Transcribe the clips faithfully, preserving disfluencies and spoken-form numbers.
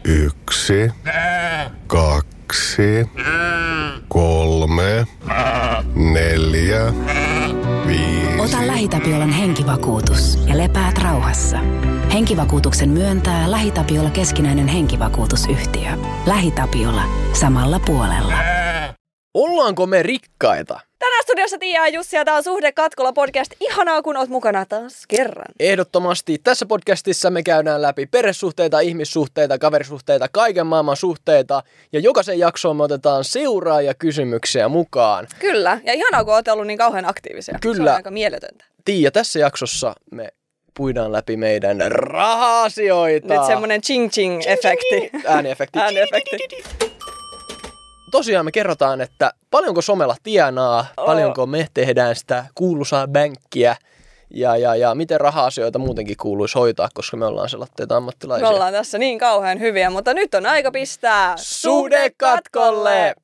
Yksi, kaksi, kolme, neljä, viisi. Ota LähiTapiolan henkivakuutus ja lepäät rauhassa. Henkivakuutuksen myöntää LähiTapiola keskinäinen henkivakuutusyhtiö. LähiTapiola. Samalla puolella. Ollaanko me rikkaita? Tänään studiossa Tiia ja Jussi ja tää on Suhde katkolla podcast. Ihanaa kun oot mukana taas kerran. Ehdottomasti. Tässä podcastissa me käydään läpi perhesuhteita, ihmissuhteita, kaverisuhteita, kaiken maailman suhteita. Ja jokaisen jaksoon me otetaan seuraajakysymyksiä mukaan. Kyllä. Ja ihanaa kun oot ollut niin kauhean aktiivisia. Kyllä. Se on aika mieletöntä. Tiia, tässä jaksossa me puidaan läpi meidän raha-asioita. Nyt semmonen ching-ching-efekti. Ääniefekti. Ääniefekti. Tosiaan me kerrotaan, että paljonko somella tienaa, Oh. paljonko me tehdään sitä kuuluisaa bänkkiä ja, ja, ja miten raha-asioita muutenkin kuuluisi hoitaa, koska me ollaan sellaisia ammattilaisia. Me ollaan tässä niin kauhean hyviä, mutta nyt on aika pistää Suhde katkolle!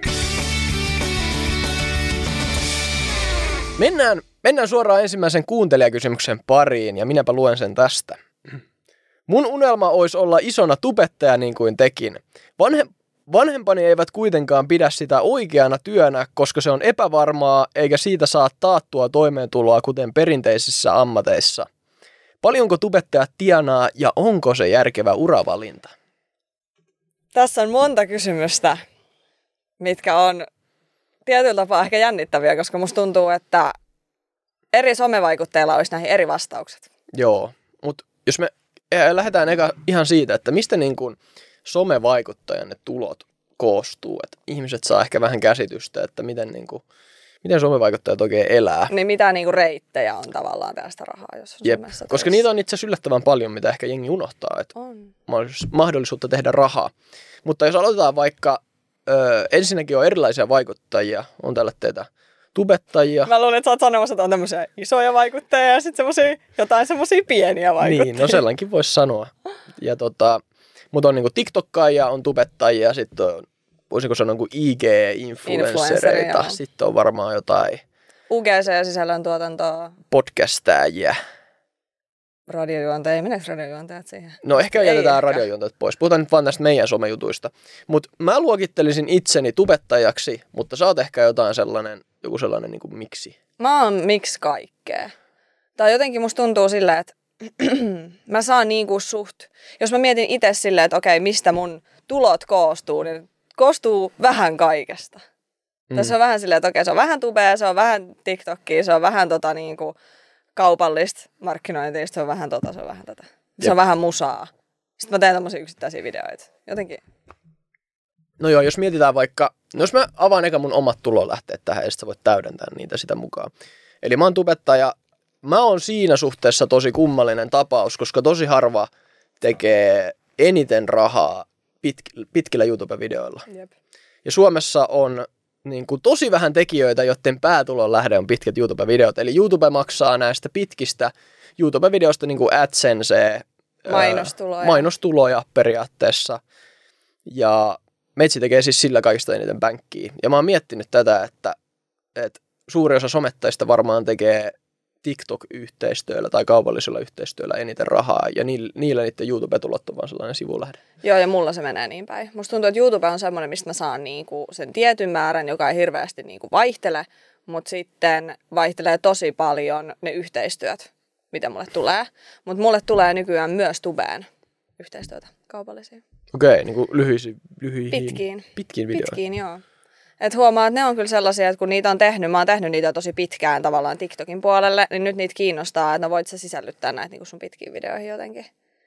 Mennään, mennään suoraan ensimmäisen kuuntelijakysymyksen pariin ja minäpä luen sen tästä. Mun unelma olisi olla isona tubettaja niin kuin tekin. Vanhe, vanhempani eivät kuitenkaan pidä sitä oikeana työnä, koska se on epävarmaa eikä siitä saa taattua toimeentuloa kuten perinteisissä ammateissa. Paljonko tubettajat tienaa ja onko se järkevä uravalinta? Tässä on monta kysymystä, mitkä on tietyllä tapaa ehkä jännittäviä, koska musta tuntuu, että eri somevaikutteilla olisi näihin eri vastaukset. Joo, mutta jos me lähdetään eka ihan siitä, että mistä niin kuin somevaikuttajan ne tulot koostuu, että ihmiset saa ehkä vähän käsitystä, että miten, niin kuin, miten somevaikuttajat oikein elää. Niin mitä niinku reittejä on tavallaan tästä rahaa, jos on Jep, somessa koska töissä. niitä on itse asiassa yllättävän paljon, mitä ehkä jengi unohtaa, että On. mahdollisuutta tehdä rahaa. Mutta jos aloitetaan vaikka, ö, ensinnäkin on erilaisia vaikuttajia, on tällä teitä tubettajia. Mä luulen, että sä oot sanomassa, että on tämmöisiä isoja vaikuttajia ja sitten semmosia, jotain semmosia pieniä vaikuttajia. Niin, no sellainenkin voisi sanoa. Ja tota, mutta on niinku TikTokkaajia, on tubettajia, sitten on, voisinko sanoa, niinku I G-influenssereita, Influencereja. sitten on varmaan jotain U G C-sisällöntuotantoa, podcastajia. radiojuonteja, meneekö radiojuontajat siihen? No ehkä Ei jätetään ehkä. radiojuontajat pois. Puhutaan nyt vaan tästä meidän somejutuista. Mutta mä luokittelisin itseni tubettajaksi, mutta sä oot ehkä jotain sellainen, joku sellainen niinku miksi. Mä oon miksi kaikkea. Tai jotenkin musta tuntuu silleen, että mä saan niinku suht, jos mä mietin itse silleen, että okei, mistä mun tulot koostuu, niin koostuu vähän kaikesta. Mm. Tässä on vähän silleen, että okei, se on vähän tubea, se on vähän TikTokia, se on vähän tota niinku kaupallista markkinointia, se on vähän tota, se on vähän tätä. Se Jep. on vähän musaa. Sitten mä teen tämmöisiä yksittäisiä videoita. Jotenkin. No joo, jos mietitään vaikka, no jos mä avaan eka mun omat tulolähteet tähän, ja sit sä voit täydentää niitä sitä mukaan. Eli mä oon tubettaja. Mä oon siinä suhteessa tosi kummallinen tapaus, koska tosi harva tekee eniten rahaa pitk- pitkillä YouTube-videoilla. Jep. Ja Suomessa on niin kuin tosi vähän tekijöitä, joiden päätulon lähde on pitkät YouTube-videot. Eli YouTube maksaa näistä pitkistä YouTube-videoista niin kuin AdSense, Mainostuloja. ää, mainostuloja periaatteessa. Ja Metsi tekee siis sillä kaikista eniten bänkkiä. Ja mä oon miettinyt tätä, että, että suuri osa somettajista varmaan tekee TikTok-yhteistyöllä tai kaupallisella yhteistyöllä eniten rahaa, ja niillä, niillä niiden YouTube-tulot on vaan sellainen sivulähde. Joo, ja mulla se menee niin päin. Musta tuntuu, että YouTube on semmoinen, mistä mä saan niinku sen tietyn määrän, joka ei hirveästi niinku vaihtele, mutta sitten vaihtelee tosi paljon ne yhteistyöt, mitä mulle tulee. Mutta mulle tulee nykyään myös tubeen yhteistyötä kaupallisia. Okei, niin kuin lyhyisiin, lyhyihin, Pitkiin. pitkiin videoihin. Pitkiin, joo. Et huomaa, että ne on kyllä sellaisia, että kun niitä on tehnyt, mä oon tehnyt niitä tosi pitkään tavallaan TikTokin puolelle, niin nyt niitä kiinnostaa, että no voit sä sisällyttää näitä niin sun pitkiin videoihin jotenkin.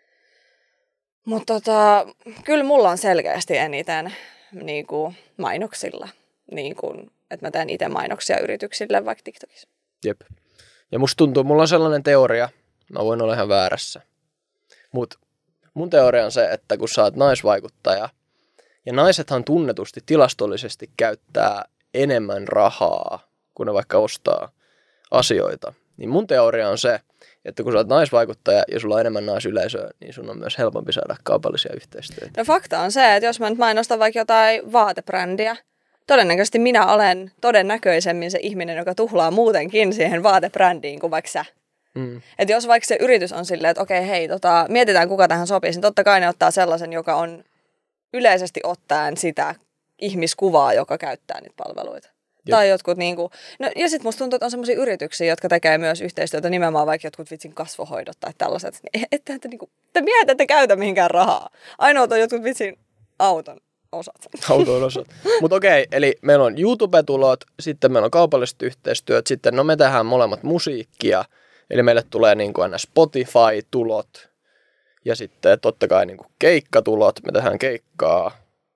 Mutta tota, kyllä mulla on selkeästi eniten niin kuin mainoksilla, niin kuin, että mä teen itse mainoksia yrityksille vaikka TikTokissa. Jep. Ja musta tuntuu, mulla on sellainen teoria, mä voin olla ihan väärässä, mutta mun teoria on se, että kun sä oot naisvaikuttaja, ja naisethan tunnetusti tilastollisesti käyttää enemmän rahaa, kun ne vaikka ostaa asioita. Niin mun teoria on se, että kun sä oot naisvaikuttaja ja sulla on enemmän naisyleisöä, niin sun on myös helpompi saada kaupallisia yhteistyötä. No fakta on se, että jos mä nyt mainostan vaikka jotain vaatebrändiä, todennäköisesti minä olen todennäköisemmin se ihminen, joka tuhlaa muutenkin siihen vaatebrändiin kuin vaikka sä. Mm. Että jos vaikka se yritys on silleen, että okei, hei, tota, mietitään kuka tähän sopisi, niin totta kai ne ottaa sellaisen, joka on yleisesti ottaen sitä ihmiskuvaa, joka käyttää niitä palveluita. Jep. Tai jotkut niinku, no ja sit musta tuntuu, että on semmoisia yrityksiä, jotka tekee myös yhteistyötä nimenomaan vaikka jotkut vitsin kasvohoidot tai tällaiset. Että te niinku, te miehet ette käytä mihinkään rahaa. Ainoa on jotkut vitsin auton osat. Auton osat. Mutta okei, eli meillä on YouTube-tulot, sitten meillä on kaupalliset yhteistyöt, sitten no me tehdään molemmat musiikkia, eli meille tulee niinku aina Spotify-tulot ja sitten totta kai niinku keikkatulot, me tehdään keikkaa.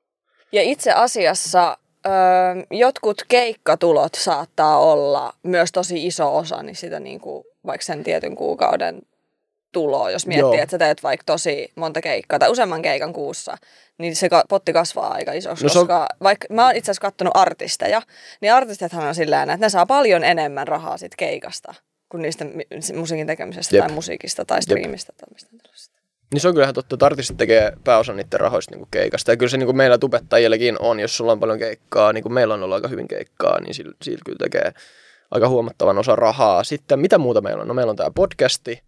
Ja itse asiassa Öö, jotkut keikkatulot saattaa olla myös tosi iso osa niin sitä niin kuin, vaikka sen tietyn kuukauden tuloa. Jos miettii, Joo. että sä teet vaikka tosi monta keikkaa tai useamman keikan kuussa, niin se potti kasvaa aika isoksi. No, koska on... vaikka mä oon itse asiassa katsonut artisteja, niin artistithan on sillä että ne saa paljon enemmän rahaa sit keikasta kuin niistä musiikin tekemisestä Jep. tai musiikista tai striimistä. Tai mistä niin se on kyllähän totta, että artistit tekee pääosan niiden rahoista niin kuin keikasta. Ja kyllä se niin kuin meillä tubettajillekin on, jos sulla on paljon keikkaa, niin kuin meillä on ollut aika hyvin keikkaa, niin sillä, sillä kyllä tekee aika huomattavan osa rahaa. Sitten mitä muuta meillä on? No meillä on tämä podcasti,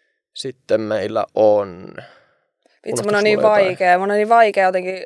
sitten meillä on... Vitsi, mun on niin vaikea, mun on niin vaikea jotenkin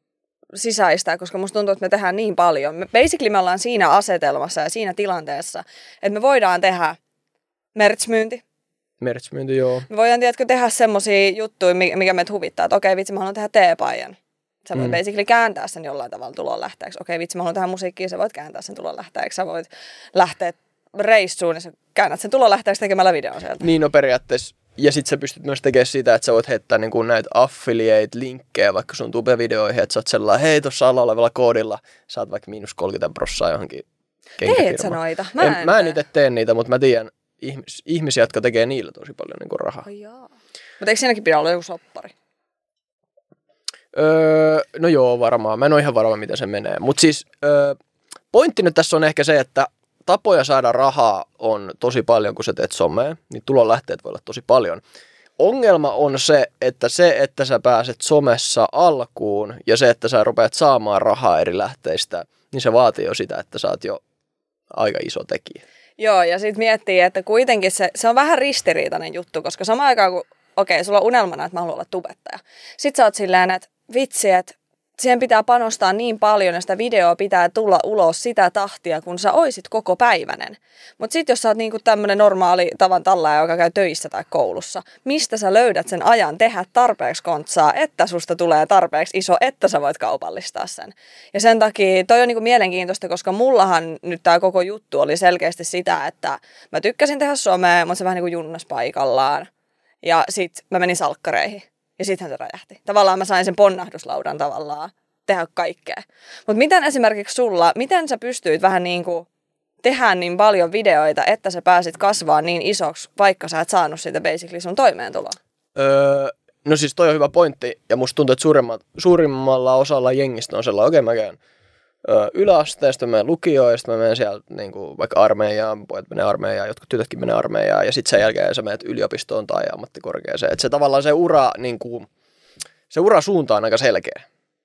sisäistää, koska musta tuntuu, että me tehdään niin paljon. Me, basically me ollaan siinä asetelmassa ja siinä tilanteessa, että me voidaan tehdä merch-myynti. Merch-myynti, joo. Me voidaan tiedätkö, tehdä semmosia juttuja, mikä meitä huvittaa, että okei vitsi, mä haluan tehdä teepaijan. Sä voit mm. basically kääntää sen jollain tavalla tulonlähteeksi. Okei vitsi, mä haluan tehdä musiikkia, sä voit kääntää sen tulonlähteeksi. Sä voit lähteä reissuun ja sä käännät sen tulonlähteeksi tekemällä videon sieltä. Niin, no periaatteessa. Ja sit sä pystyt myös tekemään sitä, että sä voit heittää niin kuin näitä affiliate-linkkejä vaikka sun tube-videoihin, että sä oot sellainen, hei tossa alla olevalla koodilla saat vaikka miinus kolmekymmentä prossaa johonkin kenkäfirmaan. Teet sä noita? Mä en, en Mä en nyt tee niitä, mutta mä tiedän ihmis, ihmisiä, jotka tekee niillä tosi paljon niin kuin rahaa. Oh, mutta eikö siinäkin pidä olla joku soppari? Öö, no joo, varmaan. Mä en ole ihan varma, miten se menee. Mutta siis öö, pointti nyt tässä on ehkä se, että tapoja saada rahaa on tosi paljon, kun sä teet somea. Niin tulonlähteet voi olla tosi paljon. Ongelma on se, että se, että sä pääset somessa alkuun ja se, että sä rupeat saamaan rahaa eri lähteistä, niin se vaatii jo sitä, että sä oot jo aika iso tekijä. Joo, ja sitten miettii, että kuitenkin se, se on vähän ristiriitainen juttu, koska samaan aikaan kun, okei, okay, sulla on unelmana, että mä haluan olla tubettaja. Sitten sä oot silleen, että vitsi, että siihen pitää panostaa niin paljon, ja sitä videoa pitää tulla ulos sitä tahtia, kun sä oisit koko päivänen. Mutta sitten jos sä oot niinku tämmönen normaali tavan tallaaja, joka käy töissä tai koulussa, mistä sä löydät sen ajan tehdä tarpeeksi kontsaa, että susta tulee tarpeeksi iso, että sä voit kaupallistaa sen. Ja sen takia toi on niinku mielenkiintoista, koska mullahan nyt tää koko juttu oli selkeästi sitä, että mä tykkäsin tehdä somea, mutta se vähän niinku junnas paikallaan. Ja sit mä menin salkkareihin. Ja sittenhän se räjähti. Tavallaan mä sain sen ponnahduslaudan tavallaan tehdä kaikkea. Mutta miten esimerkiksi sulla, miten sä pystyit vähän niin kuin tehdä niin paljon videoita, että sä pääsit kasvaa niin isoksi, vaikka sä et saanut siitä basically sun toimeentuloa? Öö, no siis toi on hyvä pointti. Ja musta tuntuu, että suurimmat, suurimmalla osalla jengistä on sellainen, okei okay, mä käyn öö, yläasteesta, mä menen lukioon, ja sitten mä menen siellä niin kuin, vaikka armeijaan, pojat menee armeijaan, jotkut tytötkin menee armeijaan, ja sitten sen jälkeen sä menet yliopistoon tai ammattikorkeaseen. Että se tavallaan se ura, niin kuin, se ura suunta on aika selkeä.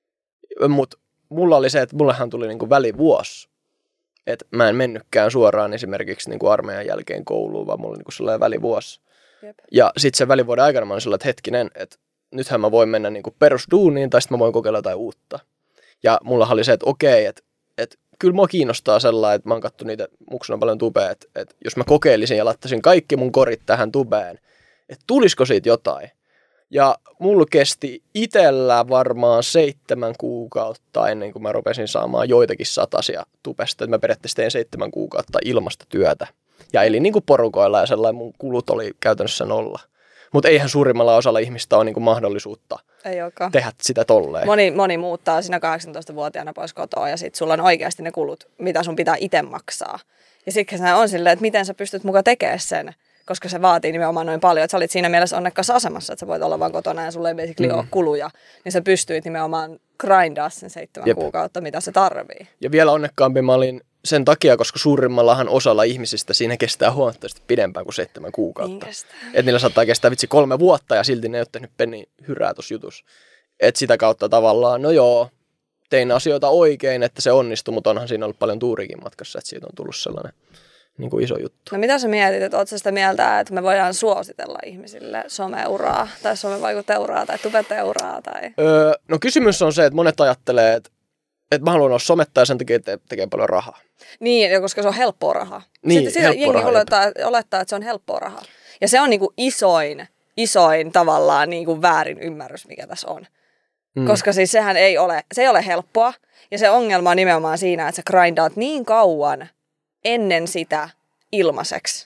Mutta mulla oli se, että mullehan tuli niin kuin välivuosi. Että mä en mennytkään suoraan esimerkiksi niin kuin armeijan jälkeen kouluun, vaan mulla oli niin kuin sellainen välivuosi. Jep. Ja sitten sen välivuoden aikana mä olin sellainen, että hetkinen, että nythän mä voin mennä niin kuin perusduuniin, tai sitten mä voin kokeilla jotain uutta. Ja mulla oli se, että okei, että, että kyllä mua kiinnostaa sellainen, että mä oon katsonut niitä muksuna paljon tubea, että, että jos mä kokeilisin ja laittaisin kaikki mun korit tähän tubeen, että tulisiko siitä jotain. Ja mulla kesti itsellä varmaan seitsemän kuukautta ennen kuin mä rupesin saamaan joitakin satasia tubesta. Että mä periaatteessa tein seitsemän kuukautta ilmasta työtä. Ja eli niin kuin porukoilla ja sellainen mun kulut oli käytännössä nolla. Mutta eihän suurimmalla osalla ihmistä ole niinku mahdollisuutta Ei tehdä sitä tolleen. Moni, moni muuttaa siinä kahdeksantoistavuotiaana pois kotoa ja sitten sulla on oikeasti ne kulut, mitä sun pitää itse maksaa. Ja siksi se on silleen, että miten sä pystyt muka tekemään sen, koska se vaatii nimenomaan noin paljon. Että sä olit siinä mielessä onnekkaassa asemassa, että sä voit olla vaan kotona ja sulla ei basically mm. ole kuluja. Niin sä pystyit nimenomaan grindaa sen seitsemän Jep. kuukautta, mitä se tarvii. Ja vielä onnekkaampi mä olin sen takia, koska suurimmallahan osalla ihmisistä siinä kestää huomattavasti pidempään kuin seitsemän kuukautta. Niin että niillä saattaa kestää vitsi kolme vuotta ja silti ne ei ole tehnyt penni hyrää tuossa jutussa. Että sitä kautta tavallaan, no joo, tein asioita oikein, että se onnistui, mutta onhan siinä ollut paljon tuurikin matkassa, että siitä on tullut sellainen niin kuin iso juttu. No mitä sä mietit, että ootko sä sitä mieltä, että me voidaan suositella ihmisille someuraa tai somevaikuteuraa tai tubeteuraa? Tai... Öö, no kysymys on se, että monet ajattelee, että, että mä haluan olla somettaja ja sen takia te- tekee paljon rahaa. Niin, ja koska se on helppoa rahaa. Niin, Sitten sitä jengi rahaa, olettaa, olettaa, että se on helppoa rahaa. Ja se on niinku isoin, isoin tavallaan niinku väärin ymmärrys, mikä tässä on. Mm. Koska siis sehän ei ole, se ei ole helppoa. Ja se ongelma on nimenomaan siinä, että sä grindaat niin kauan ennen sitä ilmaiseksi.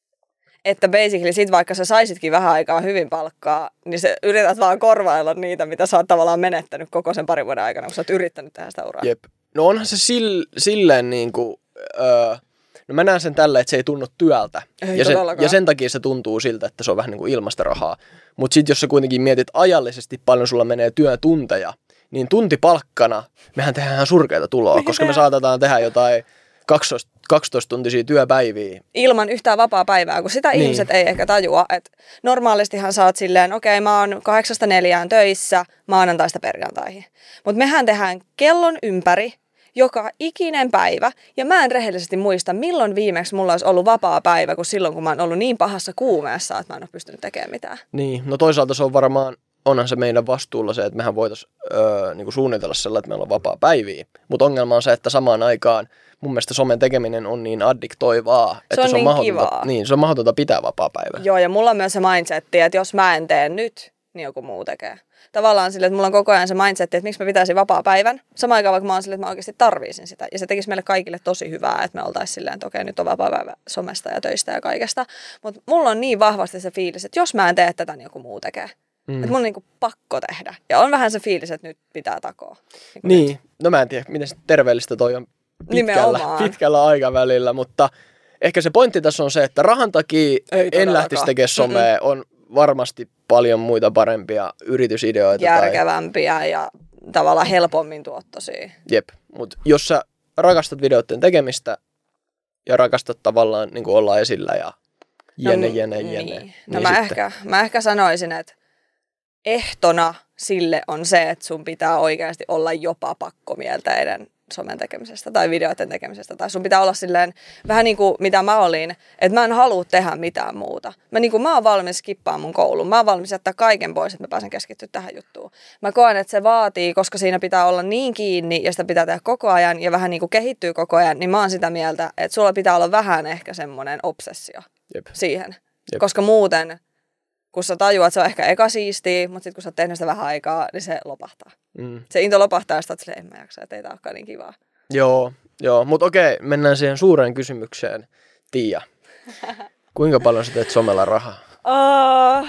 Että basically sit vaikka sä saisitkin vähän aikaa hyvin palkkaa, niin sä yrität vaan korvailla niitä, mitä sä oot tavallaan menettänyt koko sen parin vuoden aikana, kun sä oot yrittänyt tehdä sitä uraa. Jep. No onhan se sill, silleen niin kuin, öö, no mä näen sen tällä, että se ei tunnu työltä. Ei ja, sen, ja sen takia se tuntuu siltä, että se on vähän niin kuin ilmasta rahaa. Mutta sitten jos sä kuitenkin mietit ajallisesti paljon sulla menee työtunteja, niin tuntipalkkana mehän tehdään ihan surkeita tuloa, koska me saatetaan tehdä jotain kaksitoista tuntisia työpäiviä. Ilman yhtään vapaa päivää, kun sitä niin. Ihmiset ei ehkä tajua. Että normaalistihan sä oot silleen, okei okay, mä oon kahdeksasta neljään töissä maanantaista perjantaihin. Mutta mehän tehdään kellon ympäri joka ikinen päivä. Ja mä en rehellisesti muista, milloin viimeksi mulla olisi ollut vapaa päivä, kuin silloin, kun mä oon ollut niin pahassa kuumeessa, että mä en ole pystynyt tekemään mitään. Niin, no toisaalta se on varmaan, onhan se meidän vastuulla se, että mehän voitaisiin öö, niinku suunnitella sellainen, että meillä on vapaa päiviä. Mutta ongelma on se, että samaan aikaan mun mielestä somen tekeminen on niin addiktoivaa, se että on se on, niin mahdotonta, niin, se on mahdotonta pitää vapaa päivää. Joo, ja mulla on myös se mindsetti, että jos mä en tee nyt, niin joku muu tekee. Tavallaan sille, että mulla on koko ajan se mindsetti, että miksi mä pitäisin vapaa päivän. Samaan aikaan vaikka mä oon sille, että mä oikeasti tarviisin sitä. Ja se tekisi meille kaikille tosi hyvää, että me oltaisiin silleen, että okei, nyt on vapaa päivä somesta ja töistä ja kaikesta. Mutta mulla on niin vahvasti se fiilis, että jos mä en tee tätä, niin joku muu tekee. Mm. Että mun on niinku pakko tehdä. Ja on vähän se fiilis, että nyt pitää takoa. Niin, niin. Nyt. No mä en tiedä, miten terveellistä toi on pitkällä, pitkällä aikavälillä, mutta ehkä se pointti tässä on se, että rahan takia en lähtisi tekemään somea, on varmasti paljon muita parempia yritysideoita. Järkevämpiä tai... ja tavallaan helpommin tuottoisia. Jep, mutta jos sä rakastat videoiden tekemistä ja rakastat tavallaan niin kuin olla esillä ja jene, no, jene, jene. Niin. Niin no mä ehkä, mä ehkä sanoisin, että ehtona sille on se, että sun pitää oikeasti olla jopa pakkomielteinen somen tekemisestä tai videoiden tekemisestä. Tai sun pitää olla silleen vähän niin kuin mitä mä olin, että mä en halua tehdä mitään muuta. Mä, niin kuin, mä oon valmis skippaamaan mun koulun. Mä oon valmis jättää kaiken pois, että mä pääsen keskittyä tähän juttuun. Mä koen, että se vaatii, koska siinä pitää olla niin kiinni ja sitä pitää tehdä koko ajan ja vähän niin kuin kehittyy koko ajan, niin mä oon sitä mieltä, että sulla pitää olla vähän ehkä semmoinen obsessio Jep. siihen. Jep. Koska muuten, kun sä tajuat, että se on ehkä eka siistiä, mutta sitten kun sä oot tehnyt sitä vähän aikaa, niin se lopahtaa. Mm. Se into lopahtaa ja sitten oot silleen, en mä jaksa, että ei tää olekaan niin kivaa. Joo, joo. Mutta okei, mennään siihen suureen kysymykseen. Tiia, kuinka paljon sä teet somella rahaa? Uh,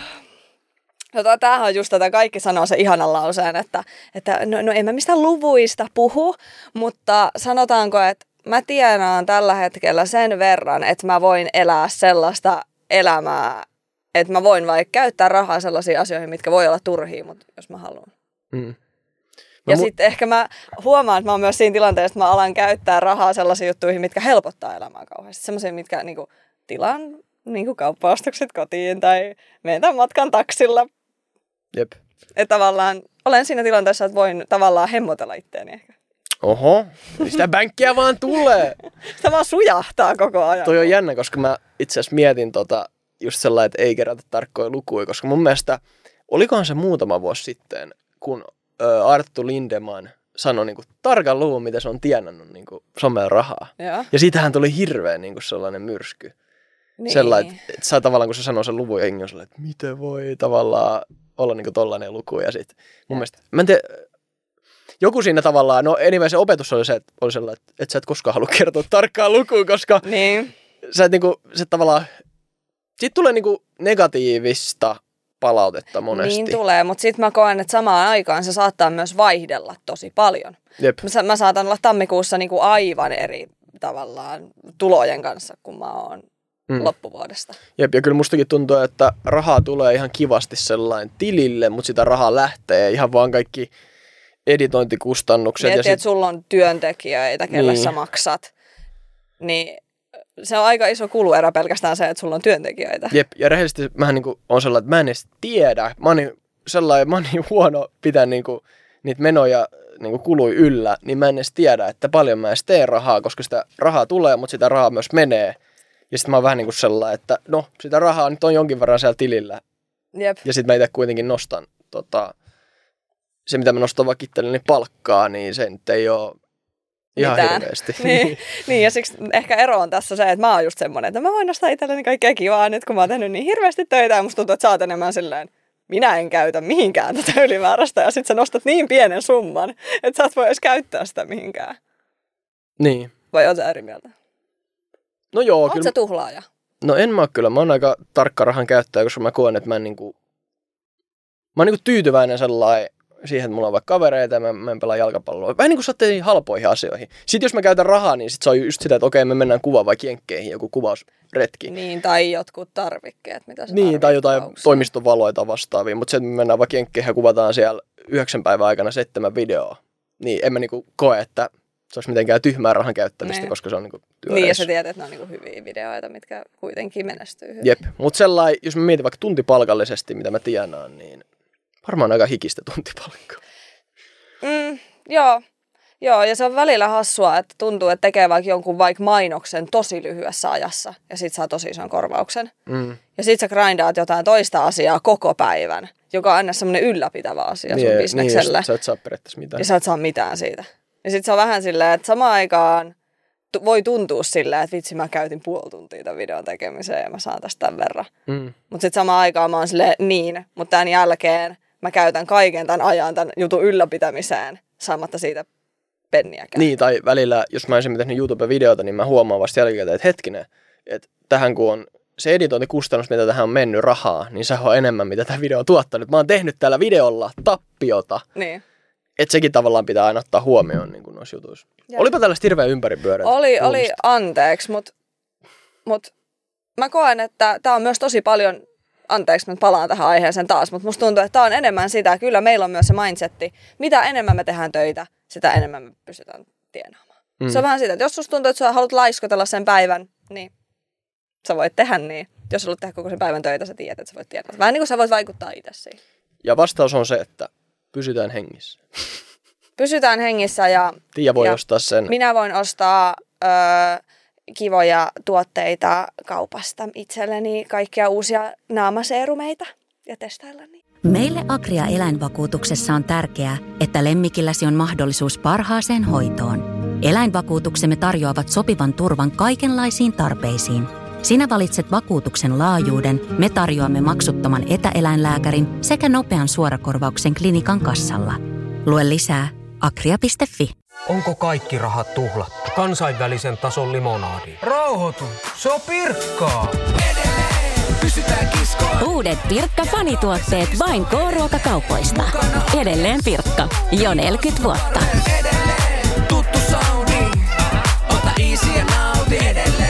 no tämähän on just tätä, kaikki sanoo se ihanan lauseen, että, että no, no en mä mistään luvuista puhu, mutta sanotaanko, että mä tienaan tällä hetkellä sen verran, että mä voin elää sellaista elämää, että mä voin vaikka käyttää rahaa sellaisiin asioihin, mitkä voi olla turhia, mutta jos mä haluan. Mm. Ja mu- sitten ehkä mä huomaan, että mä oon myös siinä tilanteessa, että mä alan käyttää rahaa sellaisiin juttuihin, mitkä helpottaa elämää kauheasti. Sellaisia, mitkä niinku, tilaan niinku kauppa-ostokset kotiin tai menen matkan taksilla. Jep. Että tavallaan olen siinä tilanteessa, että voin tavallaan hemmotella itteeni ehkä. Oho, sitä bänkkiä vaan tulee. Sitä vaan sujahtaa koko ajan. Toi on jännä, koska mä itse asiassa mietin tota, just sellainen, että ei kerätä tarkkoja lukuja, koska mun mielestä, olikohan se muutama vuosi sitten, kun ö, Arttu Lindeman sanoi niinku tarkan luvun, mitä se on tienannut niinku someen rahaa. Ja, ja siitähän tuli hirveä niinku sellainen myrsky. Niin. Sellainen, että et sä tavallaan, kun se sanoo sen luvun, ja hengi on sellainen, että miten voi tavallaan olla niinku tollainen luku. Ja sit mun ja. mielestä, mä en tiedä, joku siinä tavallaan, no anyway, se opetus oli se, että oli sellainen, että et sä et koskaan halua kertoa tarkkaa lukua, koska niin. sä et niinku, se tavallaan, siitä tulee niinku negatiivista palautetta monesti. Niin tulee, mutta sitten mä koen, että samaan aikaan se saattaa myös vaihdella tosi paljon. Jep. Mä, mä saatan olla tammikuussa niinku aivan eri tavallaan tulojen kanssa, kun mä oon mm. loppuvuodesta. Jep, ja kyllä mustakin tuntuu, että rahaa tulee ihan kivasti sellainen tilille, mutta sitä rahaa lähtee ihan vaan kaikki editointikustannukset. Mietin, ja sit... että sulla on työntekijöitä, kelle niin. sä maksat, niin se on aika iso kuluerä pelkästään se, että sulla on työntekijöitä. Jep, ja rehellisesti mähän niinku on sellainen, että mä en edes tiedä. Mä oon niin, sellainen, mä oon niin huono pitää niinku niitä menoja niinku kului yllä, niin mä en edes tiedä, että paljon mä edes teen rahaa, koska sitä rahaa tulee, mutta sitä rahaa myös menee. Ja sitten mä oon vähän niin kuin sellainen, että no, sitä rahaa nyt on jonkin verran siellä tilillä. Jep. Ja sitten mä itse kuitenkin nostan, tota, se mitä mä nostan vaikka itselleni palkkaa, niin se nyt ei ole ihan mitään. Hirveästi. niin, niin, ja siksi ehkä ero on tässä se, että mä oon just semmoinen, että mä voin nostaa itselleni kaikkea kivaa nyt, kun mä oon tehnyt niin hirveästi töitä, ja musta tuntuu, että sä oot enemmän silleen, minä en käytä mihinkään tätä ylimääräistä, ja sit sä nostat niin pienen summan, että sä et voi edes käyttää sitä mihinkään. Niin. Vai oot sä eri mieltä? No joo, Oot kyllä. sä tuhlaaja? No en mä kyllä. Mä oon aika tarkka rahan käyttäjä, koska mä koen, että mä en niinku... Mä oon niinku tyytyväinen sellainen siihen, että mulla on vaikka kavereita ja mä, mä en pelaa jalkapalloa. Vähän niin kuin sä oot halpoihin asioihin. Sitten jos mä käytän rahaa, niin sit se on just sitä, että okei, me mennään kuvaan vaikka jenkkeihin, joku kuvausretki. Niin, tai jotkut tarvikkeet, mitä sä Niin, tai jotain tarvitset. toimistovaloita vastaavia. Mutta se, että me mennään vaikka jenkkeihin ja kuvataan siellä yhdeksän päivän aikana seitsemän videoa, niin en mä niinku koe, että se olisi mitenkään tyhmää rahan käyttämistä, Niin. koska se on niinku Niin, ja työreissu. sä tiedät, että ne on niinku hyviä videoita, mitkä kuitenkin menestyy hyvin. Jep, mutta sellainen, jos mä mietin vaikka tuntipalkallisesti, mitä mä tienaan, niin varmaan aika hikistä tuntipalkkaa. Mm, joo. joo, ja se on välillä hassua, että tuntuu, että tekee vaikka jonkun vaikka mainoksen tosi lyhyessä ajassa, ja sit saa tosi ison korvauksen. Mm. Ja sit sä grindaat jotain toista asiaa koko päivän, joka on aina semmoinen ylläpitävä asia sun Niin, bisnekselle. niin, sä et saa periaatteessa mitään. Ja sä et saa mitään siitä. Ja sit se on vähän silleen, että samaan aikaan tu- voi tuntua silleen, että vitsi mä käytin puoli tuntia tämän videon tekemiseen ja mä saan tästä tämän verran. Mm. Mutta sitten samaan aikaan mä oon silleen, niin, mutta tämän jälkeen mä käytän kaiken tämän ajan tämän jutun ylläpitämiseen saamatta siitä penniäkään. Niin, tai välillä, jos mä olisin tehnyt YouTube-videota, niin mä huomaan vasta jälkikäteen, että hetkinen, että tähän kun on se editointikustannus, mitä tähän on mennyt rahaa, niin se on enemmän, mitä tämä video on tuottanut. Mä oon tehnyt tällä videolla tappiota. Niin. Että sekin tavallaan pitää aina ottaa huomioon niin noissa jutuissa. Joo. Olipa tällaista hirveän ympäripyörät. Oli, oli anteeksi, mutta mut mä koen, että tää on myös tosi paljon, anteeksi, mä palaan tähän aiheeseen taas, mutta musta tuntuu, että tää on enemmän sitä, kyllä meillä on myös se mindsetti, mitä enemmän me tehdään töitä, sitä enemmän me pystytään tienaamaan. Mm. Se on vähän sitä, että jos susta tuntuu, että sä haluat laiskotella sen päivän, niin sä voit tehdä niin. Jos sä haluat tehdä koko sen päivän töitä, sä tiedät, että sä voit tienata. Vähän niin kuin sä voit vaikuttaa itse siihen. Ja vastaus on se, että pysytään hengissä. Pysytään hengissä ja, Tiia voi ja ostaa sen. minä voin ostaa öö, kivoja tuotteita kaupasta itselleni, kaikkia uusia naamaseerumeita ja testailla niitä. Meille Agria eläinvakuutuksessa on tärkeää, että lemmikilläsi on mahdollisuus parhaaseen hoitoon. Eläinvakuutuksemme tarjoavat sopivan turvan kaikenlaisiin tarpeisiin. Sinä valitset vakuutuksen laajuuden, me tarjoamme maksuttoman etäeläinlääkärin sekä nopean suorakorvauksen klinikan kassalla. Lue lisää agria piste fi. Onko kaikki rahat tuhlattu? Kansainvälisen tason limonadi. Rauhoitu, se on Pirkkaa. Uudet Pirkka-fanituotteet vain K-ruokakaupoista. Edelleen Pirkka. Jo neljäkymmentä vuotta. Tuttu soundi, ota easy ja nauti edelleen.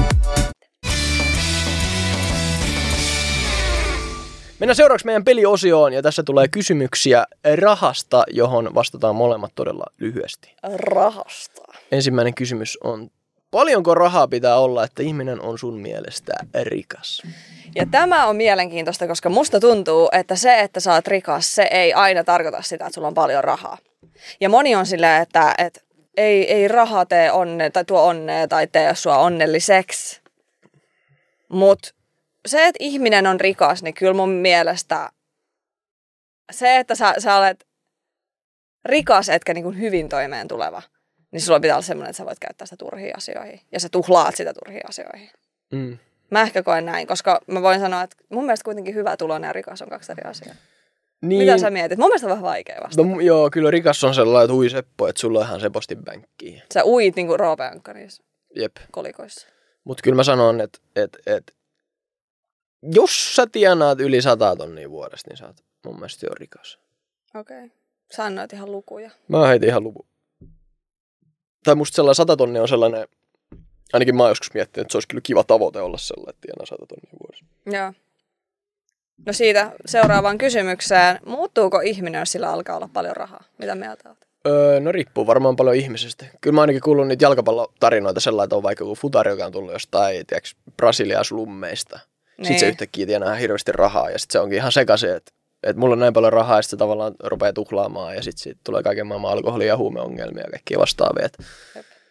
Mennään seuraavaksi meidän peliosioon ja tässä tulee kysymyksiä rahasta, johon vastataan molemmat todella lyhyesti. Rahasta. Ensimmäinen kysymys on, paljonko rahaa pitää olla, että ihminen on sun mielestä rikas? Ja tämä on mielenkiintoista, koska musta tuntuu, että se, että sä oot rikas, se ei aina tarkoita sitä, että sulla on paljon rahaa. Ja moni on silleen, että, että ei, ei raha tee onne, tai tuo onnea tai tee sua onnelliseksi. Mut se, että ihminen on rikas, niin kyllä mun mielestä se, että sä, sä olet rikas etkä niin kuin hyvin toimeen tuleva, niin sulla pitää olla semmoinen, että sä voit käyttää sitä turhiin asioihin. Ja sä tuhlaat sitä turhiin asioihin. Mm. Mä ehkä koen näin, koska mä voin sanoa, että mun mielestä kuitenkin hyvä tuloinen ja rikas on kaksi eri asiaa. Niin, Mitä sä mietit? Mun mielestä on vähän vaikea vastata. no, joo, kyllä rikas on sellainen, että ui Seppo, että sulla on ihan Seposti bänkkiä. Sä uit niinku Roope Ankka niissä Jep. kolikoissa. Mutta kyllä mä sanon, että et, et, jos sä tienaat yli sata tonnia vuodesta, niin sä oot mun mielestä jo rikas. Okei. Okay. Sä annoit ihan lukuja. Mä heitin ihan luvun. Tai musta sellainen sata tonnia on sellainen, ainakin mä oon joskus miettinyt, että se olisi kyllä kiva tavoite olla sellainen, että tienaa sata tonnia vuodessa. Joo. No siitä seuraavaan kysymykseen. Muuttuuko ihminen, jos sillä alkaa olla paljon rahaa? Mitä mieltä olet? Öö, no riippuu varmaan paljon ihmisestä. Kyllä mä ainakin kuullut niitä jalkapallotarinoita sellainen, että on vaikka joku futari, joka on tullut jostain, tiedätkö, Brasilian slummeista. Sitten Niin. se yhtäkkiä tienaa hirveästi rahaa ja sitten se onkin ihan sekaisin, että, että mulla on näin paljon rahaa ja sitten se tavallaan rupeaa tuhlaamaan ja sitten siitä tulee kaiken maailman alkoholia ja huumeongelmia ja kaikkia vastaavia.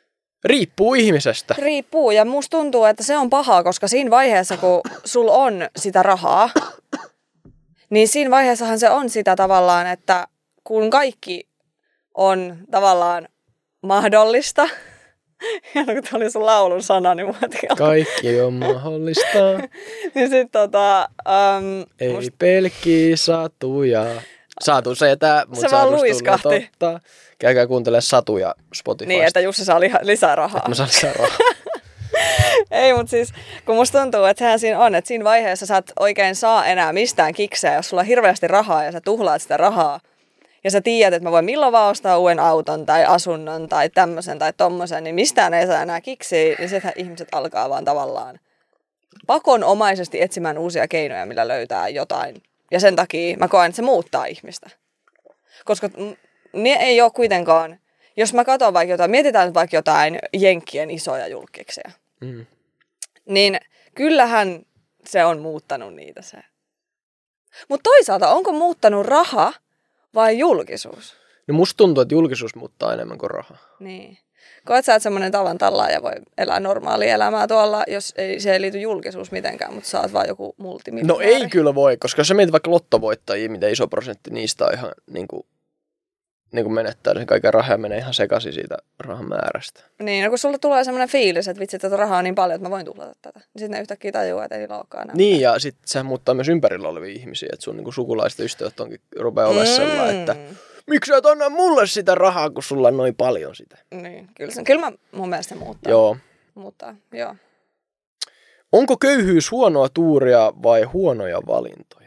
Riippuu ihmisestä. Riippuu, ja musta tuntuu, että se on pahaa, koska siinä vaiheessa, kun sul on sitä rahaa, niin siinä vaiheessahan se on sitä tavallaan, että kun kaikki on tavallaan mahdollista, ja kun tuli sun laulun sana, niin mä kaikki on mahdollista. niin sit tota... Um, Ei must... pelkkiä satuja. Satu setä, mutta se vaan luiskahti. Totta. Käykää kuuntelemaan satuja Spotifysta. Niin, että Jussi saa liha- lisää rahaa. Että mä saan lisää rahaa. Ei, mutta siis kun musta tuntuu, että sehän siinä on, että siinä vaiheessa sä et oikein saa enää mistään kikseä, jos sulla on hirveästi rahaa ja sä tuhlaat sitä rahaa. Ja sä tiedät, että mä voin milloin vaan ostaa uuden auton tai asunnon tai tämmöisen tai tommosen, niin mistään ei saa enää kiksiä, niin sittenhän ihmiset alkaa vaan tavallaan pakonomaisesti etsimään uusia keinoja, millä löytää jotain. Ja sen takia mä koen, että se muuttaa ihmistä. Koska ne ei ole kuitenkaan, jos mä katson vaikka jotain, mietitään nyt vaikka jotain jenkkien isoja julkkiksia, mm. niin kyllähän se on muuttanut niitä se. Mutta toisaalta, onko muuttanut raha vai julkisuus? No musta tuntuu, että julkisuus muuttaa enemmän kuin raha. Niin. Koet sä, että semmoinen tavan tallaaja voi elää normaalia elämää tuolla, jos ei, se ei liity julkisuus mitenkään, mutta sä oot vaan joku multimiljonääri? No ei kyllä voi, koska jos sä mietit vaikka lottovoittajia, mitä iso prosentti niistä on ihan niin kuin, niin kuin menettää, niin kaiken rahaa menee ihan sekaisin siitä rahan määrästä. Niin, no kun sulla tulee semmoinen fiilis, että vitsi, että rahaa on niin paljon, että mä voin tuhlata tätä. Niin sitten ne yhtäkkiä tajuaa, että ei olekaan näin. Niin, ja sitten sehän muuttaa myös ympärillä olevia ihmisiä, että sun niin kuin sukulaiset ystävät onkin rupeaa olemaan mm. sellainen, että miksi sä et anna mulle sitä rahaa, kun sulla on noin paljon sitä? Niin, kyllä, se, kyllä mä, mun mielestä se muuttaa. Joo. Muuttaa, joo. Onko köyhyys huonoa tuuria vai huonoja valintoja?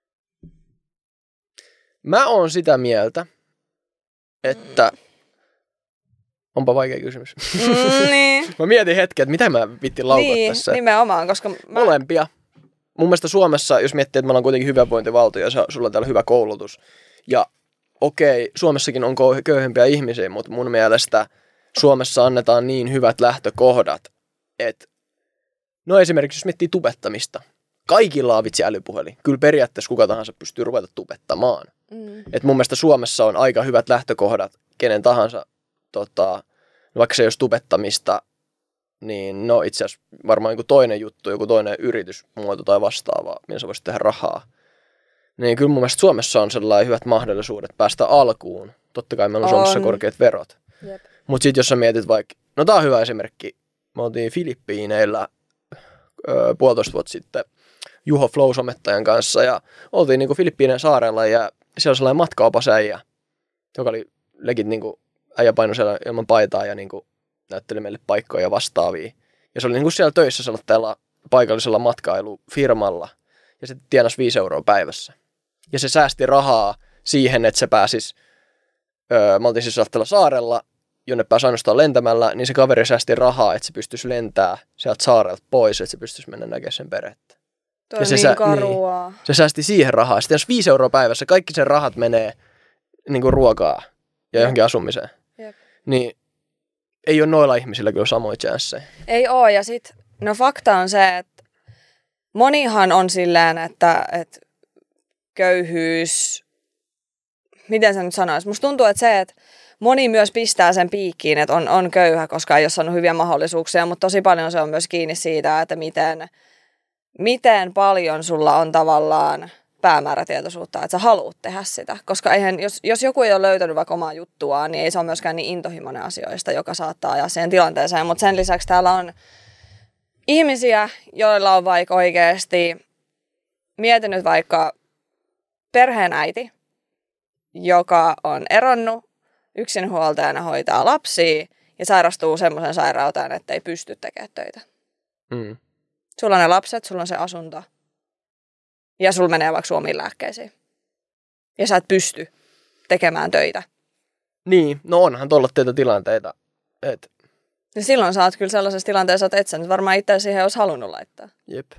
Mä oon sitä mieltä, että... Onpa vaikea kysymys. Mm, niin. Mä mietin hetken, että mitä mä vittin laukot niin, tässä. Nimenomaan, koska... Mä... Molempia. Mun mielestä Suomessa, jos miettii, että me ollaan kuitenkin hyvinvointivaltio ja sulla on täällä hyvä koulutus. Ja okei, Suomessakin on köyhempiä ihmisiä, mutta mun mielestä Suomessa annetaan niin hyvät lähtökohdat, että... No esimerkiksi jos miettii tubettamista. Kaikilla on vitsi älypuhelin. Kyllä periaatteessa kuka tahansa pystyy ruveta tubettamaan. Mm. Et mun mielestä Suomessa on aika hyvät lähtökohdat kenen tahansa, tota, vaikka se ei olisi tubettamista, niin no itse asiassa varmaan joku toinen juttu, joku toinen yritysmuoto tai vastaava, millä sä voisit tehdä rahaa. Niin kyllä mun mielestä Suomessa on sellainen hyvät mahdollisuudet päästä alkuun. Totta kai meillä on, on. Suomessa korkeat verot. Mutta sitten jos sä mietit vaikka, no tää on hyvä esimerkki, me oltiin Filippiineillä öö, puolitoista vuotta sitten Juho Flow-somettajan kanssa ja oltiin niinku Filippiineen saarella ja siellä oli sellainen matkaopasäijä, joka oli legit niinku äijä painoi siellä ilman paitaa ja niinku näytteli meille paikkoja vastaavia. Ja se oli niinku siellä töissä sellaisella paikallisella matkailufirmalla ja se tienasi viisi euroa päivässä. Ja se säästi rahaa siihen, että se pääsisi, öö, me oltiin siis tällä saarella, jonne pääsi ainoastaan lentämällä, niin se kaveri säästi rahaa, että se pystyisi lentää sieltä saarelta pois, että se pystyisi mennä näkemään sen perhettä. Tuo on niin karua. Niin, se säästi siihen rahaa. Sitten jos viisi euroa päivässä, kaikki sen rahat menee niin kuin ruokaa ja johonkin asumiseen. Jep. Niin ei ole noilla ihmisillä kyllä samoja chanceja. Ei ole. Ja sitten, no fakta on se, että monihan on silleen, että, että köyhyys, miten se nyt sanoisi? Musta tuntuu, että se, että moni myös pistää sen piikkiin, että on, on köyhä, koska ei ole saanut hyviä mahdollisuuksia, mutta tosi paljon se on myös kiinni siitä, että miten, miten paljon sulla on tavallaan päämäärätietoisuutta, että sä haluat tehdä sitä. Koska eihän, jos, jos joku ei ole löytänyt vaikka omaa juttuaan, niin ei se ole myöskään niin intohimoinen asioista, joka saattaa ajaa siihen tilanteeseen. Mutta sen lisäksi täällä on ihmisiä, joilla on vaikka oikeasti mietinyt vaikka perheenäiti, joka on eronnut, yksinhuoltajana hoitaa lapsia ja sairastuu semmoisen sairauteen, että ei pysty tekemään töitä. Mm. Sulla on ne lapset, sulla on se asunto ja sulla menee vaikka suomiin lääkkeisiin. Ja sä et pysty tekemään töitä. Niin, no onhan tuolla teitä tilanteita. Et... Ja silloin sä oot kyllä sellaisessa tilanteessa, että et sä nyt varmaan itse siihen olisi halunnut laittaa. Jep.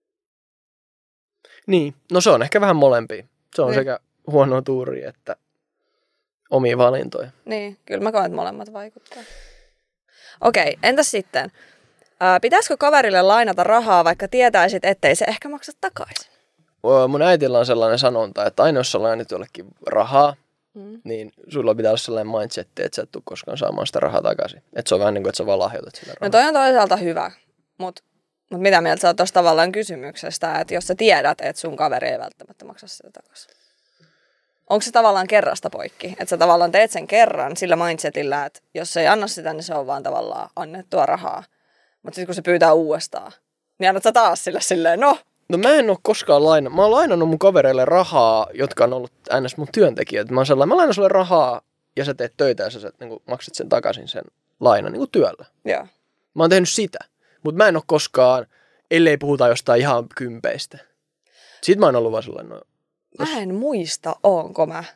Niin, no se on ehkä vähän molempia. Se on niin. Sekä huonoa tuuria että omia valintoja. Niin, kyllä mä koen, että molemmat vaikuttaa. Okei, entäs sitten? Ää, pitäisikö kaverille lainata rahaa, vaikka tietäisit, ettei se ehkä maksa takaisin? Mun äitillä on sellainen sanonta, että aina jos sä lainat jollekin rahaa, Mm. niin sulla pitää olla sellainen mindsetti, että sä et tule koskaan saamaan sitä rahaa takaisin. Että se on vähän niin kuin, että sä vaan lahjoitat sitä rahaa. No toi on toisaalta hyvä, mutta mut mitä mieltä sä oot tuossa tavallaan kysymyksestä, että jos sä tiedät, että sun kaveri ei välttämättä maksa sitä takaisin. Onko se tavallaan kerrasta poikki? Että sä tavallaan teet sen kerran sillä mindsetillä, että jos se ei anna sitä, niin se on vaan tavallaan annettua rahaa. Mutta sitten kun se pyytää uudestaan, niin annat sä taas sille silleen, no. No mä en ole koskaan lainannut. Mä oon lainannut mun kavereille rahaa, jotka on ollut ns. Mun työntekijät. Mä oon sellainen, mä lainan sulle rahaa ja sä teet töitä ja sä niin maksat sen takaisin sen lainan niin työllä. Joo. Mä oon tehnyt sitä. Mutta mä en ole koskaan, ellei puhuta jostain ihan kympeistä. Sitten mä oon ollut vaan sellainen, no, Mä en muista, oonko mä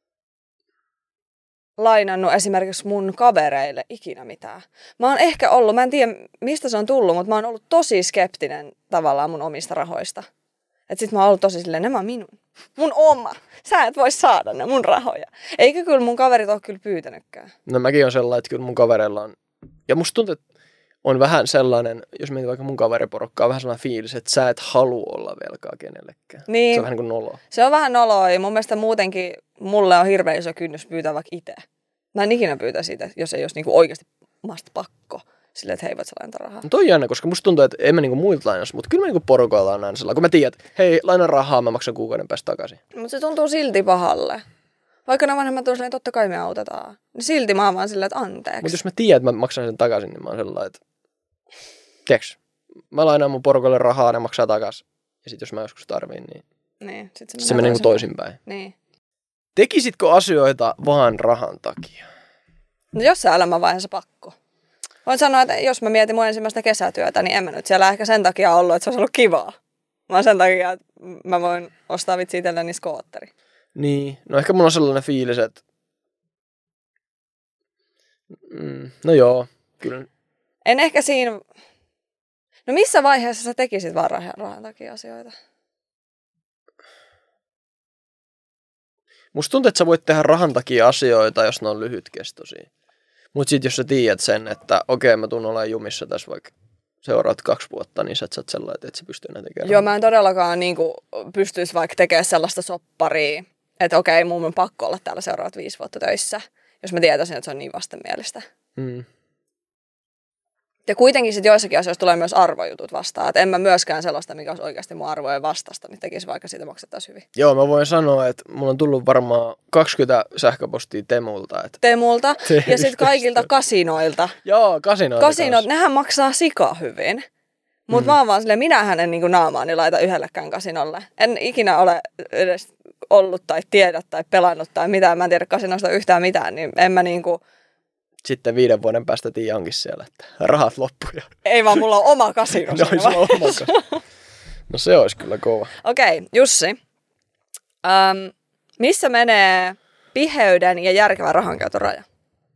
lainannut esimerkiksi mun kavereille ikinä mitään. Mä oon ehkä ollut, mä en tiedä mistä se on tullut, mutta mä oon ollut tosi skeptinen tavallaan mun omista rahoista. Et sit mä oon ollut tosi silleen, nämä on minun. Mun oma. Sä et voi saada ne mun rahoja. Eikä kyllä mun kaverit ole kyllä pyytänytkään. No mäkin on sellainen, että kyllä mun kavereilla on, ja musta tuntuu, että on vähän sellainen, jos mietin vaikka mun kaveriporukkaa, on vähän sellainen fiilis, että sä et halua olla velkaa kenellekään. Niin. Se on vähän niin kuin noloa. Se on vähän noloa ja mun mielestä muutenkin mulle on hirveän iso kynnys pyytää vaikka itse. Mä en ikinä pyytä siitä, jos ei olisi niinku oikeasti maasta pakko. Silleen, että hei, voit sä lainata rahaa. No toi on jännä, koska musta tuntuu, että en mä niinku muilta lainassa, mutta kyllä mä niinku porukoilla on aina sellainen. Kun mä tiedän, että hei, lainan rahaa, mä maksan kuukauden päästä takaisin. Mutta se tuntuu silti pahalle. Vaikka ne vanhemmat on silleen, totta kai me autetaan. Niin silti mä oon vaan silleen, että anteeksi. Mutta jos mä tiedän, että mä maksan sen takaisin, niin mä oon sellainen, että tiedätkö, mä lainaan mun porukalle rahaa, ne maksaa takaisin. Ja sit jos mä joskus tarviin, niin, niin sit se, se menee niinku toisinpäin. Niin. Tekisitkö asioita vaan rahan takia? No jossain elämänvaiheessa pakko. Voin sanoa, että jos mä mietin mun ensimmäistä kesätyötä, niin en mä nyt siellä ehkä sen takia ollut, että se olisi ollut kivaa. Vaan sen takia, että mä voin ostaa vitsi itselleni skootteri. Niin, no ehkä mulla on sellainen fiilis, että mm, no joo, kyllä. En ehkä siinä, no missä vaiheessa sä tekisit vaan rahan, rahan takia asioita? Musta tuntuu, että sä voit tehdä rahan takia asioita, jos ne on lyhytkestoisia. Mutta sitten jos sä tiedät sen, että okei, mä tuun olemaan jumissa tässä vaikka seuraat kaksi vuotta, niin sä et sä sellainen, että et sä pystyy näitä tekemään. Joo, mä en todellakaan niin kuin, pystyisi vaikka tekemään sellaista sopparia, että okei, mun on pakko olla täällä seuraavat viisi vuotta töissä, jos mä tietäisin, että se on niin vastenmielistä. Mm. Ja kuitenkin sitten joissakin asioissa tulee myös arvojutut vastaan. Että en mä myöskään sellaista, mikä olisi oikeasti mun arvojen vastasta, niin tekisi vaikka siitä maksettaisiin hyvin. Joo, mä voin sanoa, että mulla on tullut varmaan kaksikymmentä sähköpostia Temulta. Että Temulta ja sitten kaikilta kasinoilta. Joo, kasinoilta. Kasinot, nehän maksaa sika hyvin. Mutta mm. mä oon vaan silleen, minähän en niin naamaani laita yhdellekään kasinolle. En ikinä ole edes ollut tai tiedä tai pelannut tai mitään. Mä en tiedä kasinosta yhtään mitään, niin en mä niinku... Sitten viiden vuoden päästä Tiia onkin siellä, että rahat loppuja. Ei vaan, mulla on oma kasino. No, sulla on oma kasino. No se olisi kyllä kova. Okei, okay, Jussi. Ähm, missä menee piheyden ja järkevän rahankäytön raja?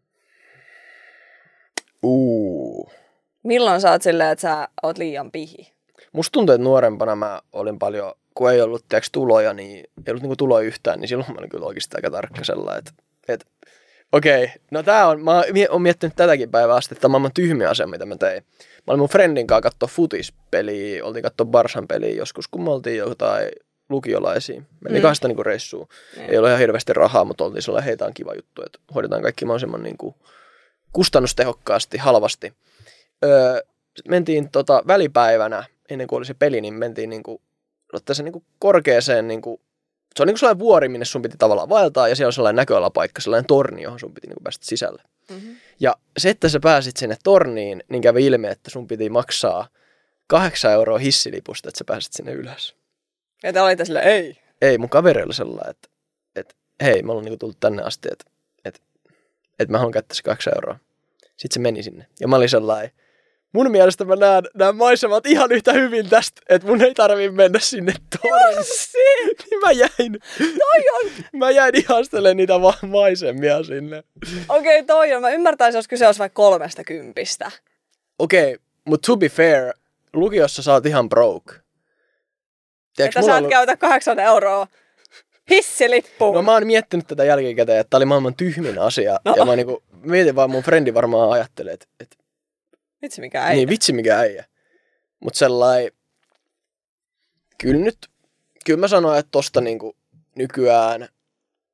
Uh. Milloin sä oot silleen, että sä oot liian pihi? Musta tuntuu, että nuorempana mä olin paljon, kun ei ollut tiiäks, tuloja, niin ei ollut niinku tuloja yhtään, niin silloin mä olin kyllä oikeasti aika tarkka sellainen, että, että okei, okay, no tää on, mä oon miettinyt tätäkin päivää asti, että tämä on maailman tyhmiä asia, mitä mä tein. Mä olin mun friendin kanssa katsoa futispeliä, oltiin katsoa Barsan peliä joskus, kun me oltiin jotain lukiolaisia. Meni mm. kahdesta niinku reissuun. Mm. Ei ole ihan hirveästi rahaa, mutta oltiin sellainen, heitä on kiva juttu, että hoidetaan kaikki mahdollisimman niinku kustannustehokkaasti, halvasti. Öö, mentiin tota välipäivänä, ennen kuin oli se peli, niin mentiin niinku, se niinku korkeaseen, niinku, se on niinku sellainen vuori, minne sun piti tavallaan vaeltaa, ja siellä on sellainen näköalapaikka, sellainen torni, johon sun piti niinku päästä sisälle. Mm-hmm. Ja se, että sä pääsit sinne torniin, niin kävi ilmi, että sun piti maksaa kahdeksan euroa hissilipusta, että sä pääsit sinne ylös. Ja te olitte silleen, ei. Ei, mun kaveri oli sellainen, että, että hei, mä oon niinku tullut tänne asti, että, että, että mä haluan käyttää se kahdeksan euroa. Sitten se meni sinne. Ja mä olin sellainen, mun mielestä mä näen nämä maisemat ihan yhtä hyvin tästä, että mun ei tarvii mennä sinne torniin. Niin mä jäin, toi on. mä jäin ihastelemaan niitä ma- maisemia sinne. Okei, okay, toi on. Mä ymmärtäisin, jos kyse olisi vaikka kolmesta kympistä. Okei, okay, mutta to be fair, lukiossa sä oot ihan broke. Tiedätkö, että sä et ollut... käytä kahdeksan euroa hissilippuun. No mä oon miettinyt tätä jälkikäteen, että tää oli maailman tyhmin asia. No. Ja mä niinku, mietin vaan, mun frendi varmaan ajattelee, että... että vitsi mikä äijä. Niin, vitsi mikä äijä. Mut sellainen... Kyllä nyt... Kyllä mä sanoin, että tosta niinku nykyään...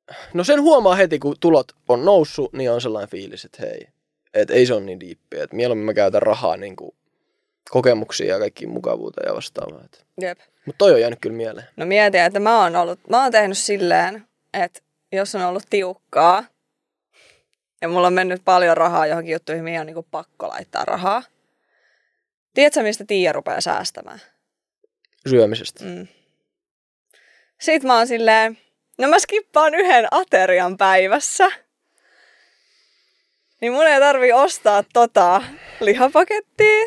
No sen huomaa heti, kun tulot on noussut, niin on sellainen fiilis, että hei, että ei se ole niin diippiä. Että mieluummin mä käytän rahaa niin kuin kokemuksia ja kaikkiin mukavuuteen ja vastaavaa. Jep. Mutta toi on jäänyt kyllä mieleen. No mietin, että mä oon, ollut, mä oon tehnyt silleen, että jos on ollut tiukkaa ja mulla on mennyt paljon rahaa johonkin juttuihin, mihin on niin kuin pakko laittaa rahaa. Tiedätkö, mistä Tiia rupeaa säästämään? Syömisestä. Mm. Sitten mä oon silleen, no mä skippaan yhden aterian päivässä. Niin mun ei tarvii ostaa tota lihapakettia.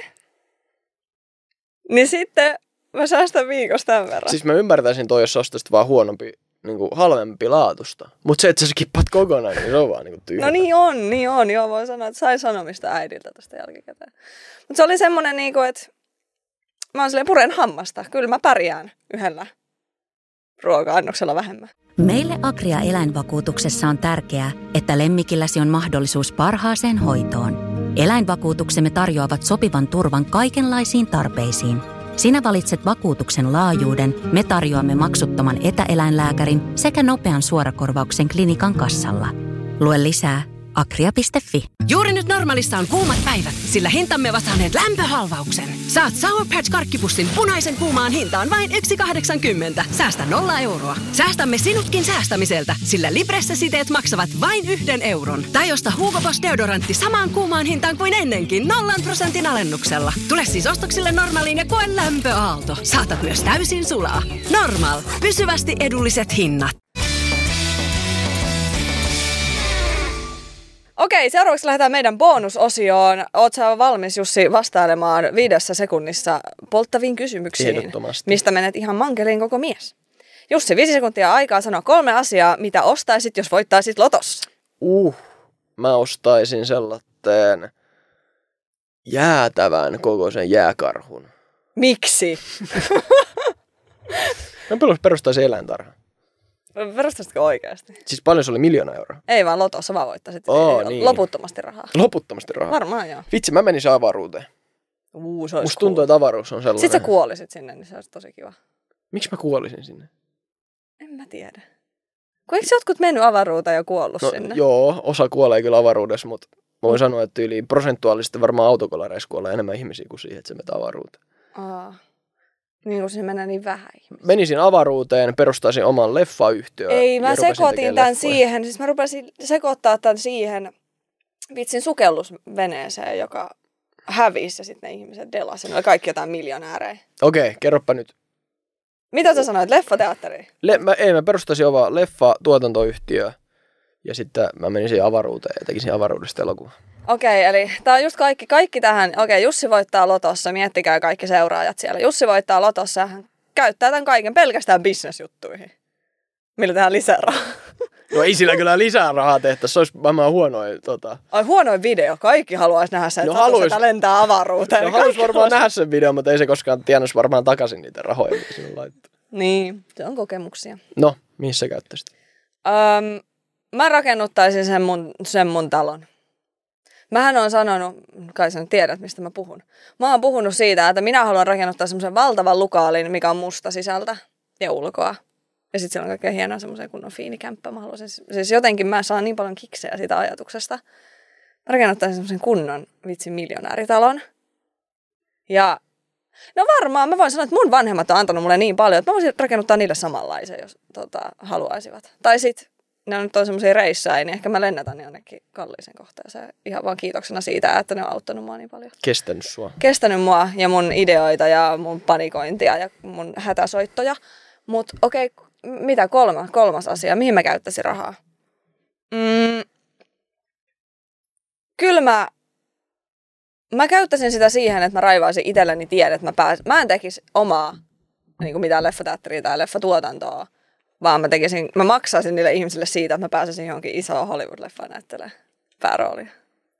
Niin sitten mä säästän viikossa tämän verran. Siis mä ymmärtäisin toi, jos ostaisit vaan huonompi, niin kuin halvempi laatusta. Mutta se, että sä skippaat kokonaan, niin se on vaan niin kuin tyhjä. No niin on, niin on. Joo, voin sanoa, että sain sanomista äidiltä tästä jälkikäteen. Mutta se oli semmonen, niin kuin, että mä oon silleen puren hammasta. Kyllä mä pärjään yhdellä ruoka-annoksella vähemmän. Meille Agria eläinvakuutuksessa on tärkeää, että lemmikilläsi on mahdollisuus parhaaseen hoitoon. Eläinvakuutuksemme tarjoavat sopivan turvan kaikenlaisiin tarpeisiin. Sinä valitset vakuutuksen laajuuden, me tarjoamme maksuttoman etäeläinlääkärin sekä nopean suorakorvauksen klinikan kassalla. Lue lisää agria piste fi. Juuri nyt Normaalissa on kuumat päivät, sillä hintamme ovat saaneet lämpöhalvauksen. Saat Sour Patch karkkipussin punaisen kuumaan hintaan vain yksi kahdeksankymmentä. Säästä nolla euroa. Säästämme sinutkin säästämiseltä, sillä Libressä siteet maksavat vain yhden euron. Tai osta Hugo Boss deodorantti samaan kuumaan hintaan kuin ennenkin nollan prosentin alennuksella. Tule siis ostoksille Normaaliin ja koe lämpöaalto. Saatat myös täysin sulaa. Normaal. Pysyvästi edulliset hinnat. Okei, seuraavaksi lähdetään meidän bonusosioon. Oot sä valmis, Jussi, vastailemaan viidessä sekunnissa polttaviin kysymyksiin, mistä menet ihan mankeliin koko mies. Jussi, viisi sekuntia aikaa sanoa kolme asiaa, mitä ostaisit, jos voittaisit lotossa. Uh, mä ostaisin sellaisen jäätävän kokoisen jääkarhun. Miksi? Mä perustaisin eläintarhan. Perustaisitko oikeasti? Siis paljon se oli miljoona euroa? Ei vaan lotossa, vaan voittaisit oh, niin. loputtomasti rahaa. Loputtomasti rahaa? Varmaan joo. Vitsi, mä menisin avaruuteen. Uu, se olisi Musta tuntuu, että avaruus on sellainen. Sitten sä kuolisit sinne, niin se olisi tosi kiva. Miksi mä kuolisin sinne? En mä tiedä. Kun eikö jotkut mennyt avaruuteen ja kuollut no, sinne? Joo, osa kuolee kyllä avaruudessa, mutta mä voin mm. sanoa, että yli prosentuaalisesti varmaan autokolareissa kuolee enemmän ihmisiä kuin siihen, että se menee avaruuteen. Aa. Niin kuin se menee niin vähän ihmisiä. Menisin avaruuteen, perustaisin oman leffayhtiön. Ei, mä sekoitin tämän siihen. Siis mä rupesin sekoittaa tämän siihen vitsin sukellusveneeseen, joka hävisi ja sitten ne ihmiset delasi. Ne oli kaikki jotain miljonäärejä. Okei, okay, kerropa nyt. Mitä sä sanoit? Leffateatteri? Le- mä, ei, mä perustaisin oma leffa-tuotantoyhtiö ja sitten mä menisin avaruuteen ja tekisin avaruudesta elokuva. Okei, eli tää on just kaikki, kaikki tähän. Okei, Jussi voittaa lotossa. Miettikää kaikki seuraajat siellä. Jussi voittaa lotossa. Hän käyttää tämän kaiken pelkästään business-juttuihin. Millä tehdään lisää rahaa? No ei sillä kyllä lisää rahaa tehtäisi. Se olisi varmaan huonoin. Tota... Ai huonoin video. Kaikki haluaisi nähdä sen, että no, haluais... lentää avaruuteen. No haluaisi varmaan haluais... nähdä sen videon, mutta ei se koskaan tiennyt varmaan takaisin niitä rahoja, mitä sinne laittaa. Niin, se on kokemuksia. No, mihin sä käyttäisit? Öm, mä rakennuttaisin sen mun, sen mun talon. Mähän on sanonut, kai sä nyt tiedät, mistä mä puhun. Mä oon puhunut siitä, että minä haluan rakennuttaa semmoisen valtavan lukaalin, mikä on musta sisältä ja ulkoa. Ja sitten siellä on kaikkea hienoa semmoisen kunnon fiinikämppä. Mä haluaisin, siis jotenkin mä saan niin paljon kiksejä siitä ajatuksesta. Mä rakennuttaisin semmoisen kunnon vitsin miljonääritalon. Ja no varmaan mä voin sanoa, että mun vanhemmat on antanut mulle niin paljon, että mä voisin rakennuttaa niille samanlaisen, jos tota, haluaisivat. Tai sit ne on nyt on semmoisia reissaajia, niin ehkä mä lennätän jonnekin kalliisen kohteeseen. Ihan vaan kiitoksena siitä, että ne on auttanut mua niin paljon. Kestänyt sua. Kestänyt mua ja mun ideoita ja mun panikointia ja mun hätäsoittoja. Mutta okei, okay, mitä kolmas, kolmas asia? Mihin mä käyttäisin rahaa? Mm, kyllä mä, mä käyttäisin sitä siihen, että mä raivaisin itselleni tiedä, että mä, pääs, mä en tekisi omaa niin kuin mitään leffateatteria tai leffatuotantoa. Vaan mä tekisin, mä maksaisin niille ihmisille siitä, että mä pääsisin johonkin isoon Hollywood-leffaan näyttelemään pääroolia.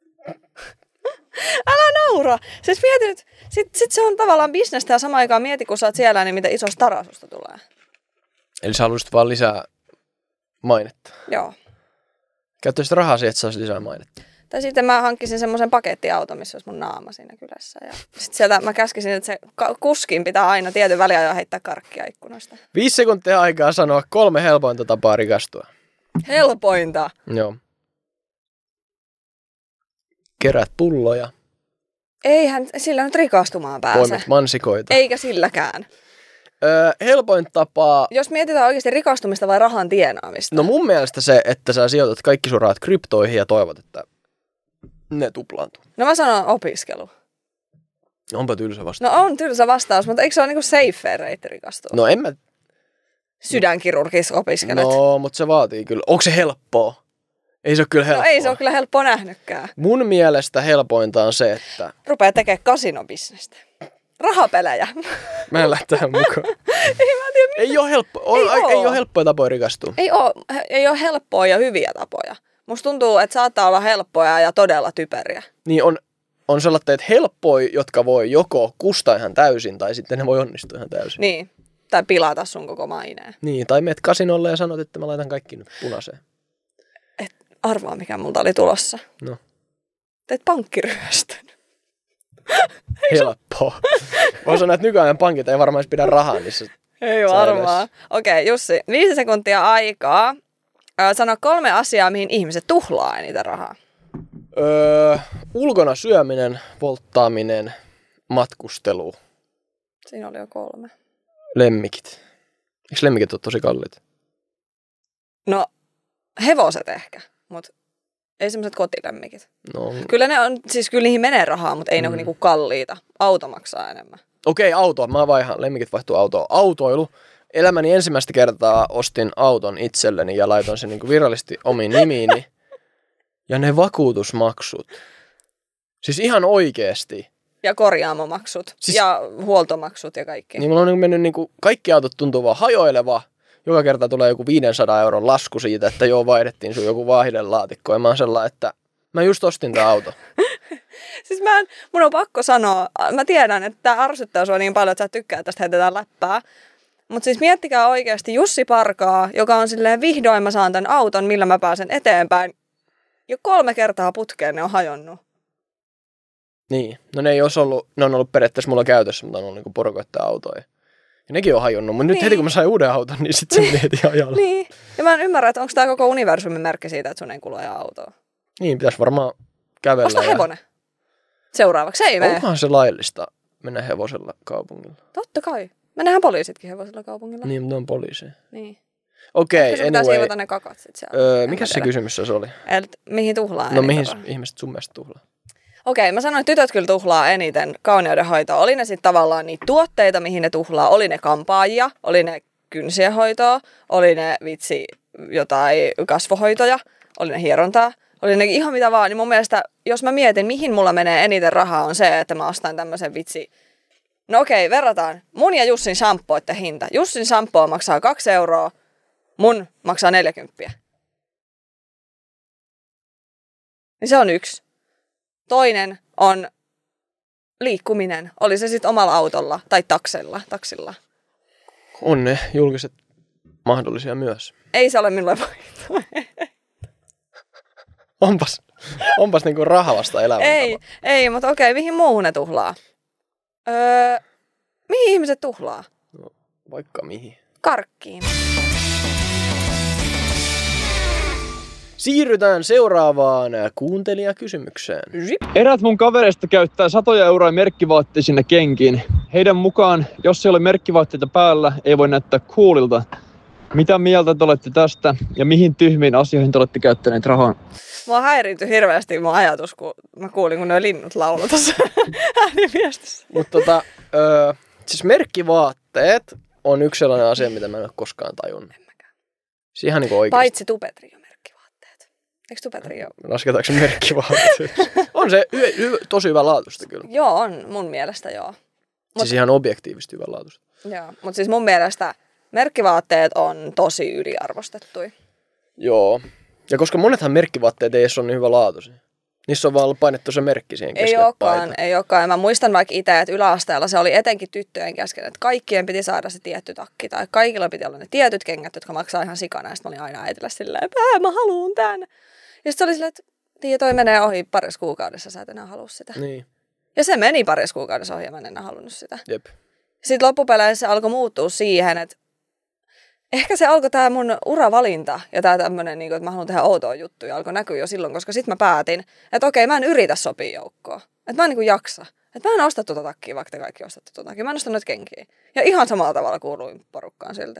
Älä naura! Siis mieti nyt, sit, sit se on tavallaan bisnestä ja samaan aikaan mieti, kun sä oot siellä, niin mitä iso stara susta tulee. Eli sä haluaisit vaan lisää mainetta? Joo. Käyttäisit rahaa siihen, että saisi lisää mainetta? Tai sitten mä hankkisin semmoisen pakettiauton, missä olisi mun naama siinä kylässä. Ja sitten sieltä mä käskisin, että se kuskin pitää aina tietyn väliajoin heittää karkkia ikkunoista. Viisi sekuntia aikaa sanoa kolme helpointa tapaa rikastua. Helpointa. Joo. Kerät pulloja. Eihän sillä nyt rikastumaan pääse. Poimit mansikoita. Eikä silläkään. Öö, helpoin tapaa... Jos mietitään oikeasti rikastumista vai rahan tienaamista. No mun mielestä se, että sä sijoitat kaikki sun rahat kryptoihin ja toivot, että ne tuplaantuu. No mä sanon opiskelu. Onpa tylsä vastaus. No on tylsä vastaus, mutta eikö se ole niinku safe reitti rikastua? No en mä... Sydänkirurgissa opiskelet. No, mutta se vaatii kyllä. Onko se helppoa? Ei se ole kyllä helppoa. No ei se ole kyllä helppoa nähnytkään. Mun mielestä helpointa on se, että... Rupee tekemään kasinobisnestä. Rahapelejä. Mä en lähde tähän mukaan. ei mä tiedä, mitä... Ei ole helppo, ei, ei, ei ole helppoja tapoja rikastua. Ei ole, ei ole helppoa ja hyviä tapoja. Musta tuntuu, että saattaa olla helppoja ja todella typeriä. Niin on, on sellaisia helppoja, jotka voi joko kustaa ihan täysin tai sitten ne voi onnistua ihan täysin. Niin, tai pilata sun koko maineen. Niin, tai meet kasinolle ja sanot, että mä laitan kaikki nyt punaiseen. Et arvaa, mikä multa oli tulossa. No. Teet pankkiryöstön. Helppoa. Voin sanoa, että nykyajan pankit ei varmaan edes pidä rahaa niissä. Ei varmaan. Okei, okay, Jussi, viisi sekuntia aikaa. Öö, sano kolme asiaa, mihin ihmiset tuhlaa eniten rahaa. Öö, ulkona syöminen, volttaaminen, matkustelu. Siinä oli jo kolme. Lemmikit. Eikö lemmikit ole tosi kalliit? No, hevoset ehkä, mutta ei semmoiset kotilemmikit. No. Kyllä ne on, siis kyllä niihin menee rahaa, mutta ei mm. ne ole niinku kalliita. Auto maksaa enemmän. Okei, okay, auto. Mä vaihan. Lemmikit vaihtuu autoon. Autoilu. Elämäni ensimmäistä kertaa ostin auton itselleni ja laitoin sen niinku virallisesti omiin nimiini. Ja ne vakuutusmaksut. Siis ihan oikeesti. Ja korjaamomaksut. Siis... Ja huoltomaksut ja kaikki. Niin mulla on mennyt niinku, kaikki autot tuntuu vaan hajoileva. Joka kerta tulee joku viisisataa euron lasku siitä, että joo, vaihdettiin sun joku vaihdelaatikko. Ja mä oon sellainen, että mä just ostin tää auto. Siis mä en, mun on pakko sanoa, mä tiedän, että tää arsyttää sua niin paljon, että sä tykkää tästä heitetään läppää. Mutta siis miettikää oikeasti Jussi Parkaa, joka on silleen, vihdoin mä saan tän auton, millä mä pääsen eteenpäin. Jo kolme kertaa putkeen ne on hajonnut. Niin, no ne ei olisi ollut, ne on ollut periaatteessa mulla käytössä, mutta on ollut niinku porukoittaa autoja. Ja nekin on hajonnut, mutta niin. Nyt heti kun mä sain uuden auton, niin sitten se meni heti ajalla. Niin, ja mä en ymmärrä, että onko tää koko universumin merkki siitä, että sun ei kuulu ajaa autoa. Niin, pitäisi varmaan kävellä. Osta hevonen. Seuraavaksi ei mene. Onkohan se laillista mennä hevosella kaupungilla? Totta kai. Mennään poliisitkin hevosella kaupungilla. Niin, mutta ne on poliiseja. Niin. Okei, okay, anyway. Siivota ne kakat sit siellä. Öö, mikä se kysymys se oli? Et mihin tuhlaa No mihin ihmiset sun mielestä tuhlaa? Okei, mä sanoin, että tytöt kyllä tuhlaa eniten kauneudenhoitoa. Oli ne sitten tavallaan niitä tuotteita, mihin ne tuhlaa. Oli ne kampaajia, oli ne kynsien hoitoa, oli ne vitsi jotain kasvohoitoja, oli ne hierontaa, oli ne ihan mitä vaan. Niin mun mielestä, jos mä mietin, mihin mulla menee eniten rahaa, on se, että mä ostan tämmöisen vitsi. No okei, verrataan. Mun ja Jussin shampooitten hinta. Jussin shampoo maksaa kaksi euroa, mun maksaa neljäkymppiä. Niin se on yksi. Toinen on liikkuminen. Oli se sitten omalla autolla tai taksella, taksilla. On ne julkiset mahdollisia myös. Ei se ole minulle vaihtoehto. Onpas, onpas niinku rahavasta elämäntapa. Ei, ei, mutta okei, mihin muuhun ne tuhlaa? Öö, mihin ihmiset tuhlaa? No, vaikka mihin. Karkkiin. Siirrytään seuraavaan kuuntelijakysymykseen. Erät mun kavereista käyttää satoja euroja merkkivaatteita sinne kenkiin. Heidän mukaan, jos ei ole merkkivaatteita päällä, ei voi näyttää coolilta. Mitä mieltä te olette tästä ja mihin tyhmiin asioihin te olette käyttäneet rahaa? Mua häiriintyi hirveästi mun ajatus, kun mä kuulin, kun ne linnut laulu tuossa ääniviestissä. Mutta tota, öö, siis merkkivaatteet on yksi sellainen asia, mitä mä en ole koskaan tajunnut. En mäkään. Siis ihan niinku oikeesti. Paitsi Tupetrio merkkivaatteet. Eikö Tupetrio? Lasketaanko se merkkivaatteet? On se hy- hy- tosi hyvä laatusta kyllä. Joo, on mun mielestä joo. Mut, siis ihan objektiivisesti hyvä laatusta. Joo, mutta siis mun mielestä merkkivaatteet on tosi yliarvostettuja. Joo. Ja koska monethan merkkivaatteet ei edes ole niin hyvä laatuisia. Niissä on vaan painettu se merkki siihen keskelle. Ei olekaan, ei olekaan. Ja mä muistan vaikka itse, että yläasteella se oli etenkin tyttöjen kesken, että kaikkien piti saada se tietty takki. Tai kaikilla piti olla ne tietyt kengät, jotka maksaa ihan sikana. Ja sitten mä olin aina äitillä silleen, että mä haluun tän. Ja sitten se oli silleen, että tiiä, toi menee ohi parissa kuukaudessa, sä et enää halua sitä. Niin. Ja se meni parissa kuukaudessa ohi ja mä en enää halunnut sitä. Jep. Sitten loppupeleissä se alkoi muuttua siihen, että ehkä se alkoi tää mun uravalinta ja tää tämmönen, niin kuin, että mä haluan tehdä outoa juttuja, alkoi näkyä jo silloin, koska sit mä päätin, että okei, mä en yritä sopia joukkoon. Että mä en niin kuin jaksa. Että mä en osta tuota takkia, vaikka te kaikki ostattu tuota takkia. Mä en osta noita kenkiä. Ja ihan samalla tavalla kuuluin porukkaan silti.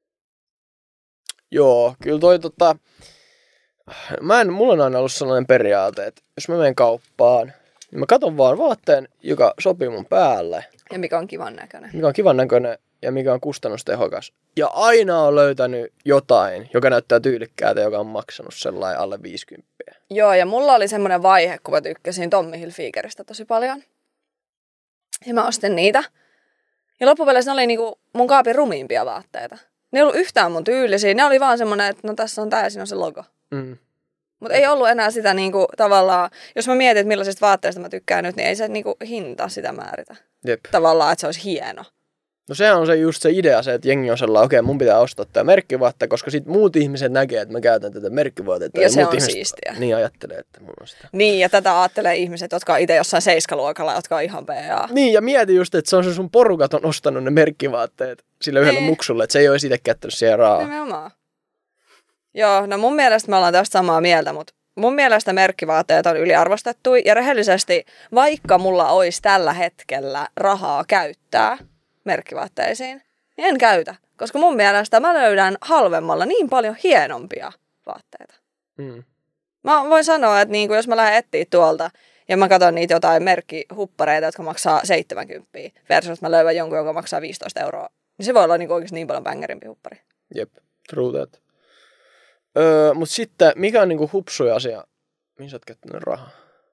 Joo, kyllä toi tota... Mä en, mulla on aina ollut sellainen periaate, että jos mä menen kauppaan, niin mä katon vaan vaatteen, joka sopii mun päälle. Ja mikä on kivan näköinen. Mikä on kivan näköinen ja mikä on kustannustehokas. Ja aina on löytänyt jotain, joka näyttää tyylikkäältä, joka on maksanut sellainen alle viisikymmentä. Joo, ja mulla oli semmoinen vaihe, kun mä tykkäsin Tommy Hilfigeristä tosi paljon. Ja mä ostin niitä. Ja loppupeleissä ne oli niinku mun kaapin rumiimpia vaatteita. Ne ei ollut yhtään mun tyylisiä. Ne oli vaan semmoinen, että no tässä on tää ja siinä on se logo. Mm. Mutta ei ollut enää sitä niinku tavallaan, jos mä mietin, että millaisista vaatteista mä tykkään nyt, niin ei se niinku hinta sitä määritä. Jep. Tavallaan, että se olisi hieno. No sehän on se just se idea, se, että jengi on sellainen, okei, okay, mun pitää ostaa tämä merkkivaatte, koska sit muut ihmiset näkee, että mä käytän tätä merkkivaatetta. Ja, ja se muut on ihmiset, siistiä. Niin ajattelee, että mulla on sitä. Niin, ja tätä ajattelee ihmiset, jotka on itse jossain seiskaluokalla, jotka on ihan P A. Niin, ja mieti just, että se on se sun porukat on ostanut ne merkkivaatteet sille yhdelle muksulle, että se ei ole itse käyttänyt siihen rahaa. Nimenomaan. Joo, no mun mielestä me ollaan tästä samaa mieltä, mutta mun mielestä merkkivaatteet on yliarvostettu ja rehellisesti, vaikka mulla olisi tällä hetkellä rahaa käyttää merkkivaatteisiin, niin en käytä, koska mun mielestä mä löydän halvemmalla niin paljon hienompia vaatteita. Mm. Mä voin sanoa, että niinku, jos mä lähden etsiä tuolta ja mä katson niitä jotain merkkihuppareita, jotka maksaa seitsemänkymmentä versus että mä löydän jonkun, joka maksaa viisitoista euroa, niin se voi olla niinku oikeasti niin paljon bängerimpi huppari. Jep, true that. Öö, mutta sitten, mikä on niinku hupsuja asia, mihin sä oot käyttänyt rahaa?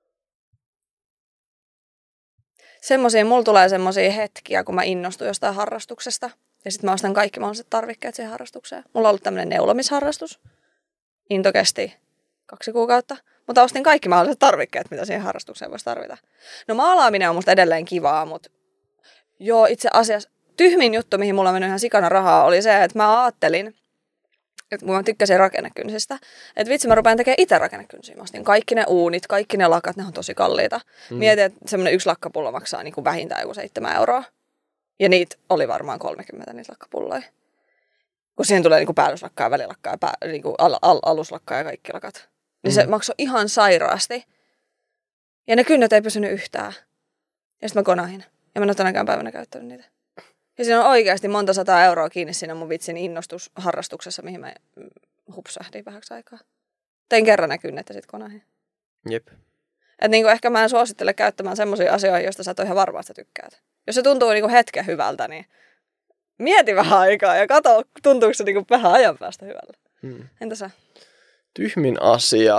Semmoisia, mulla tulee semmoisia hetkiä, kun mä innostun jostain harrastuksesta. Ja sitten mä ostan kaikki mahdolliset tarvikkeet siihen harrastukseen. Mulla on ollut tämmöinen neulomisharrastus. Into kesti kaksi kuukautta. Mutta ostin kaikki mahdolliset tarvikkeet, mitä siihen harrastukseen voisi tarvita. No maalaaminen on musta edelleen kivaa, mutta joo, itse asiassa tyhmin juttu, mihin mulla on mennyt ihan sikana rahaa, oli se, että mä ajattelin, että kun mä tykkäsin rakennekynsistä, että vitsi mä rupean tekemään itse rakennekynsiä. Mä ostin kaikki ne uunit, kaikki ne lakat, ne on tosi kalliita. Mm. Mietin, että semmoinen yksi lakkapullo maksaa niin kuin vähintään joku seitsemän euroa. Ja niitä oli varmaan kolmekymmentä niitä lakkapulloja. Kun siihen tulee niin kuin päällyslakkaa, välilakkaa, ja pää, niin kuin al- al- aluslakkaa ja kaikki lakat. Niin mm. se maksoi ihan sairaasti. Ja ne kynnet ei pysynyt yhtään. Ja sitten mä konahin. Ja mä en ole tänäkään päivänä käyttänyt niitä. Ja siinä on oikeasti monta sataa euroa kiinni siinä mun vitsin innostusharrastuksessa, mihin mä hupsahdin vähäksi aikaa. Tein kerran ne kynnet ja sit konahin. Jep. Et niinku ehkä mä en suosittele käyttämään semmoisia asioita, joista sä et ole ihan varma, että sä tykkäät. Jos se tuntuu niinku hetken hyvältä, niin mieti vähän aikaa ja katso, tuntuuko se niinku vähän ajan päästä hyvältä. Hmm. Entä sä? Tyhmin asia.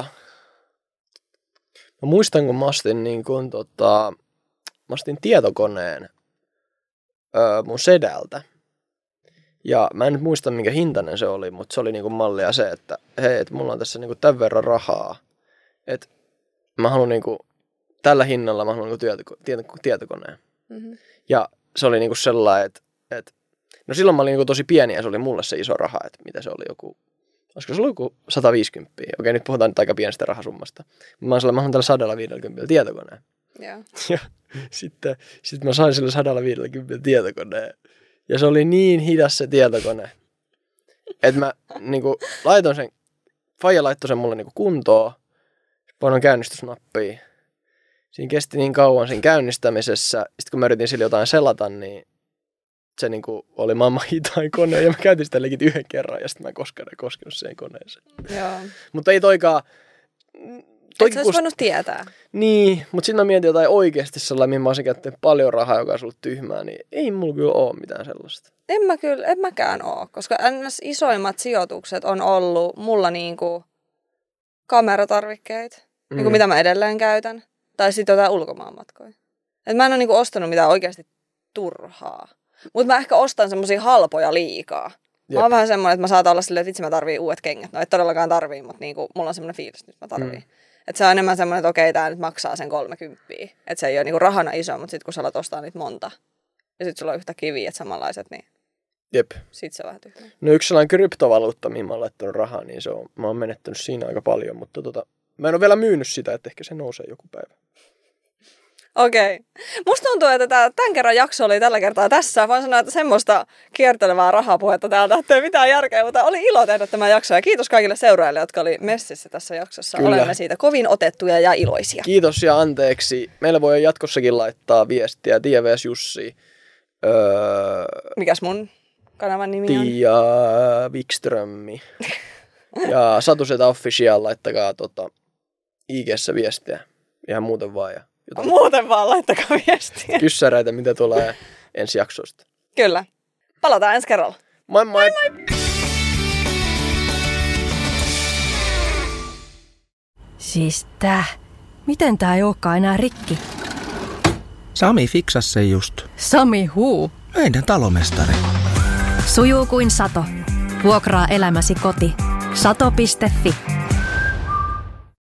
Mä muistan, kun mä ostin, niin kun, tota, mä ostin tietokoneen öö, mun sedältä. Ja mä en nyt muista, minkä hintainen se oli, mutta se oli niinku mallia se, että hei, et mulla on tässä niinku tämän verran rahaa. Että mä haluan niinku, tällä hinnalla mä haluan niinku tietoko, tieto, tietokoneen. Mm-hmm. Ja se oli niinku sellainen, että, että no silloin mä olin niinku tosi pieni ja se oli mulle se iso raha, että mitä se oli joku, olisiko se ollut joku sata viisikymmentä. Okei, nyt puhutaan nyt aika pienestä rahasummasta. Mä oon sellainen, mä haluan tällä sata viisikymmentä tietokoneen. Yeah. Ja sitten sit mä sain sille sata viisikymmentä tietokoneen. Ja se oli niin hidas se tietokone, että mä niinku laitoin sen, faija laittoi sen mulle niinku kuntoon, painoin käynnistysnappia. Siinä kesti niin kauan siinä käynnistämisessä. Sitten kun mä yritin sille jotain selata, niin se niinku oli maailman hitain kone. Ja mä käytin sitä legit yhden kerran ja sitten mä en koskaan koskenut siihen koneeseen. Joo. Mutta ei toikaan... Eikö sä olisi voinut tietää? Niin, mutta sitten mä mietin jotain oikeasti sellainen, mihin mä olisin käyttänyt paljon rahaa, joka olisi ollut tyhmää, niin ei mulla kyllä ole mitään sellaista. En mä kyllä, en mäkään ole, koska ns. Isoimmat sijoitukset on ollut mulla niinku kameratarvikkeet, mm. niinku mitä mä edelleen käytän, tai sitten jotain ulkomaanmatkoja. Et mä en ole niinku ostanut mitään oikeasti turhaa, mutta mä ehkä ostan semmosia halpoja liikaa. Jep. Mä oon vähän semmoinen, että mä saatan olla silleen, että vitsi mä tarvii uudet kengät. No et todellakaan tarvii, mutta niinku, mulla on semmoinen fiilis, että nyt mä tarvii. Mm. Että se on enemmän semmoinen, että okei, tää nyt maksaa sen kolmekymppiä. Että se ei ole niinku rahana iso, mutta sit kun sä alat ostaa niitä monta. Ja sit sulla on yhtä kiviä, että samanlaiset, niin jep. Sit se on vähän tyhmä. No yksi sellainen kryptovaluutta, mihin mä oon laittanut rahaa, niin se on, mä oon menettänyt siinä aika paljon. Mutta tota, mä en ole vielä myynyt sitä, että ehkä se nousee joku päivä. Okei. Okay. Musta tuntuu, että tää, tämän kerran jakso oli tällä kertaa tässä. Voin sanoa, että semmoista kiertelevää rahapuhetta täältä ei mitään järkeä, mutta oli ilo tehdä tämä jakso. Ja kiitos kaikille seuraajille, jotka oli messissä tässä jaksossa. Kyllä. Olemme siitä kovin otettuja ja iloisia. Kiitos ja anteeksi. Meillä voi jatkossakin laittaa viestiä. Tiia vs. Jussi. Öö, Mikäs mun kanavan nimi on? Tiia Wikströmmi. Ja Satuseta Official, laittakaa tota, I G:ssä viestiä. Ihan muuten vaan. Ja jotain. Muuten vaan laittakaa viestiä. Kyssäreitä, mitä tulee ensi jaksosta. Kyllä. Palataan ensi kerralla. Moi moi! moi, moi. Siis tää. Miten tää ei ookaan enää rikki? Sami fiksasi sen just. Sami huu. Meidän talomestari. Sujuu kuin sato. Vuokraa elämäsi koti. sato piste fi.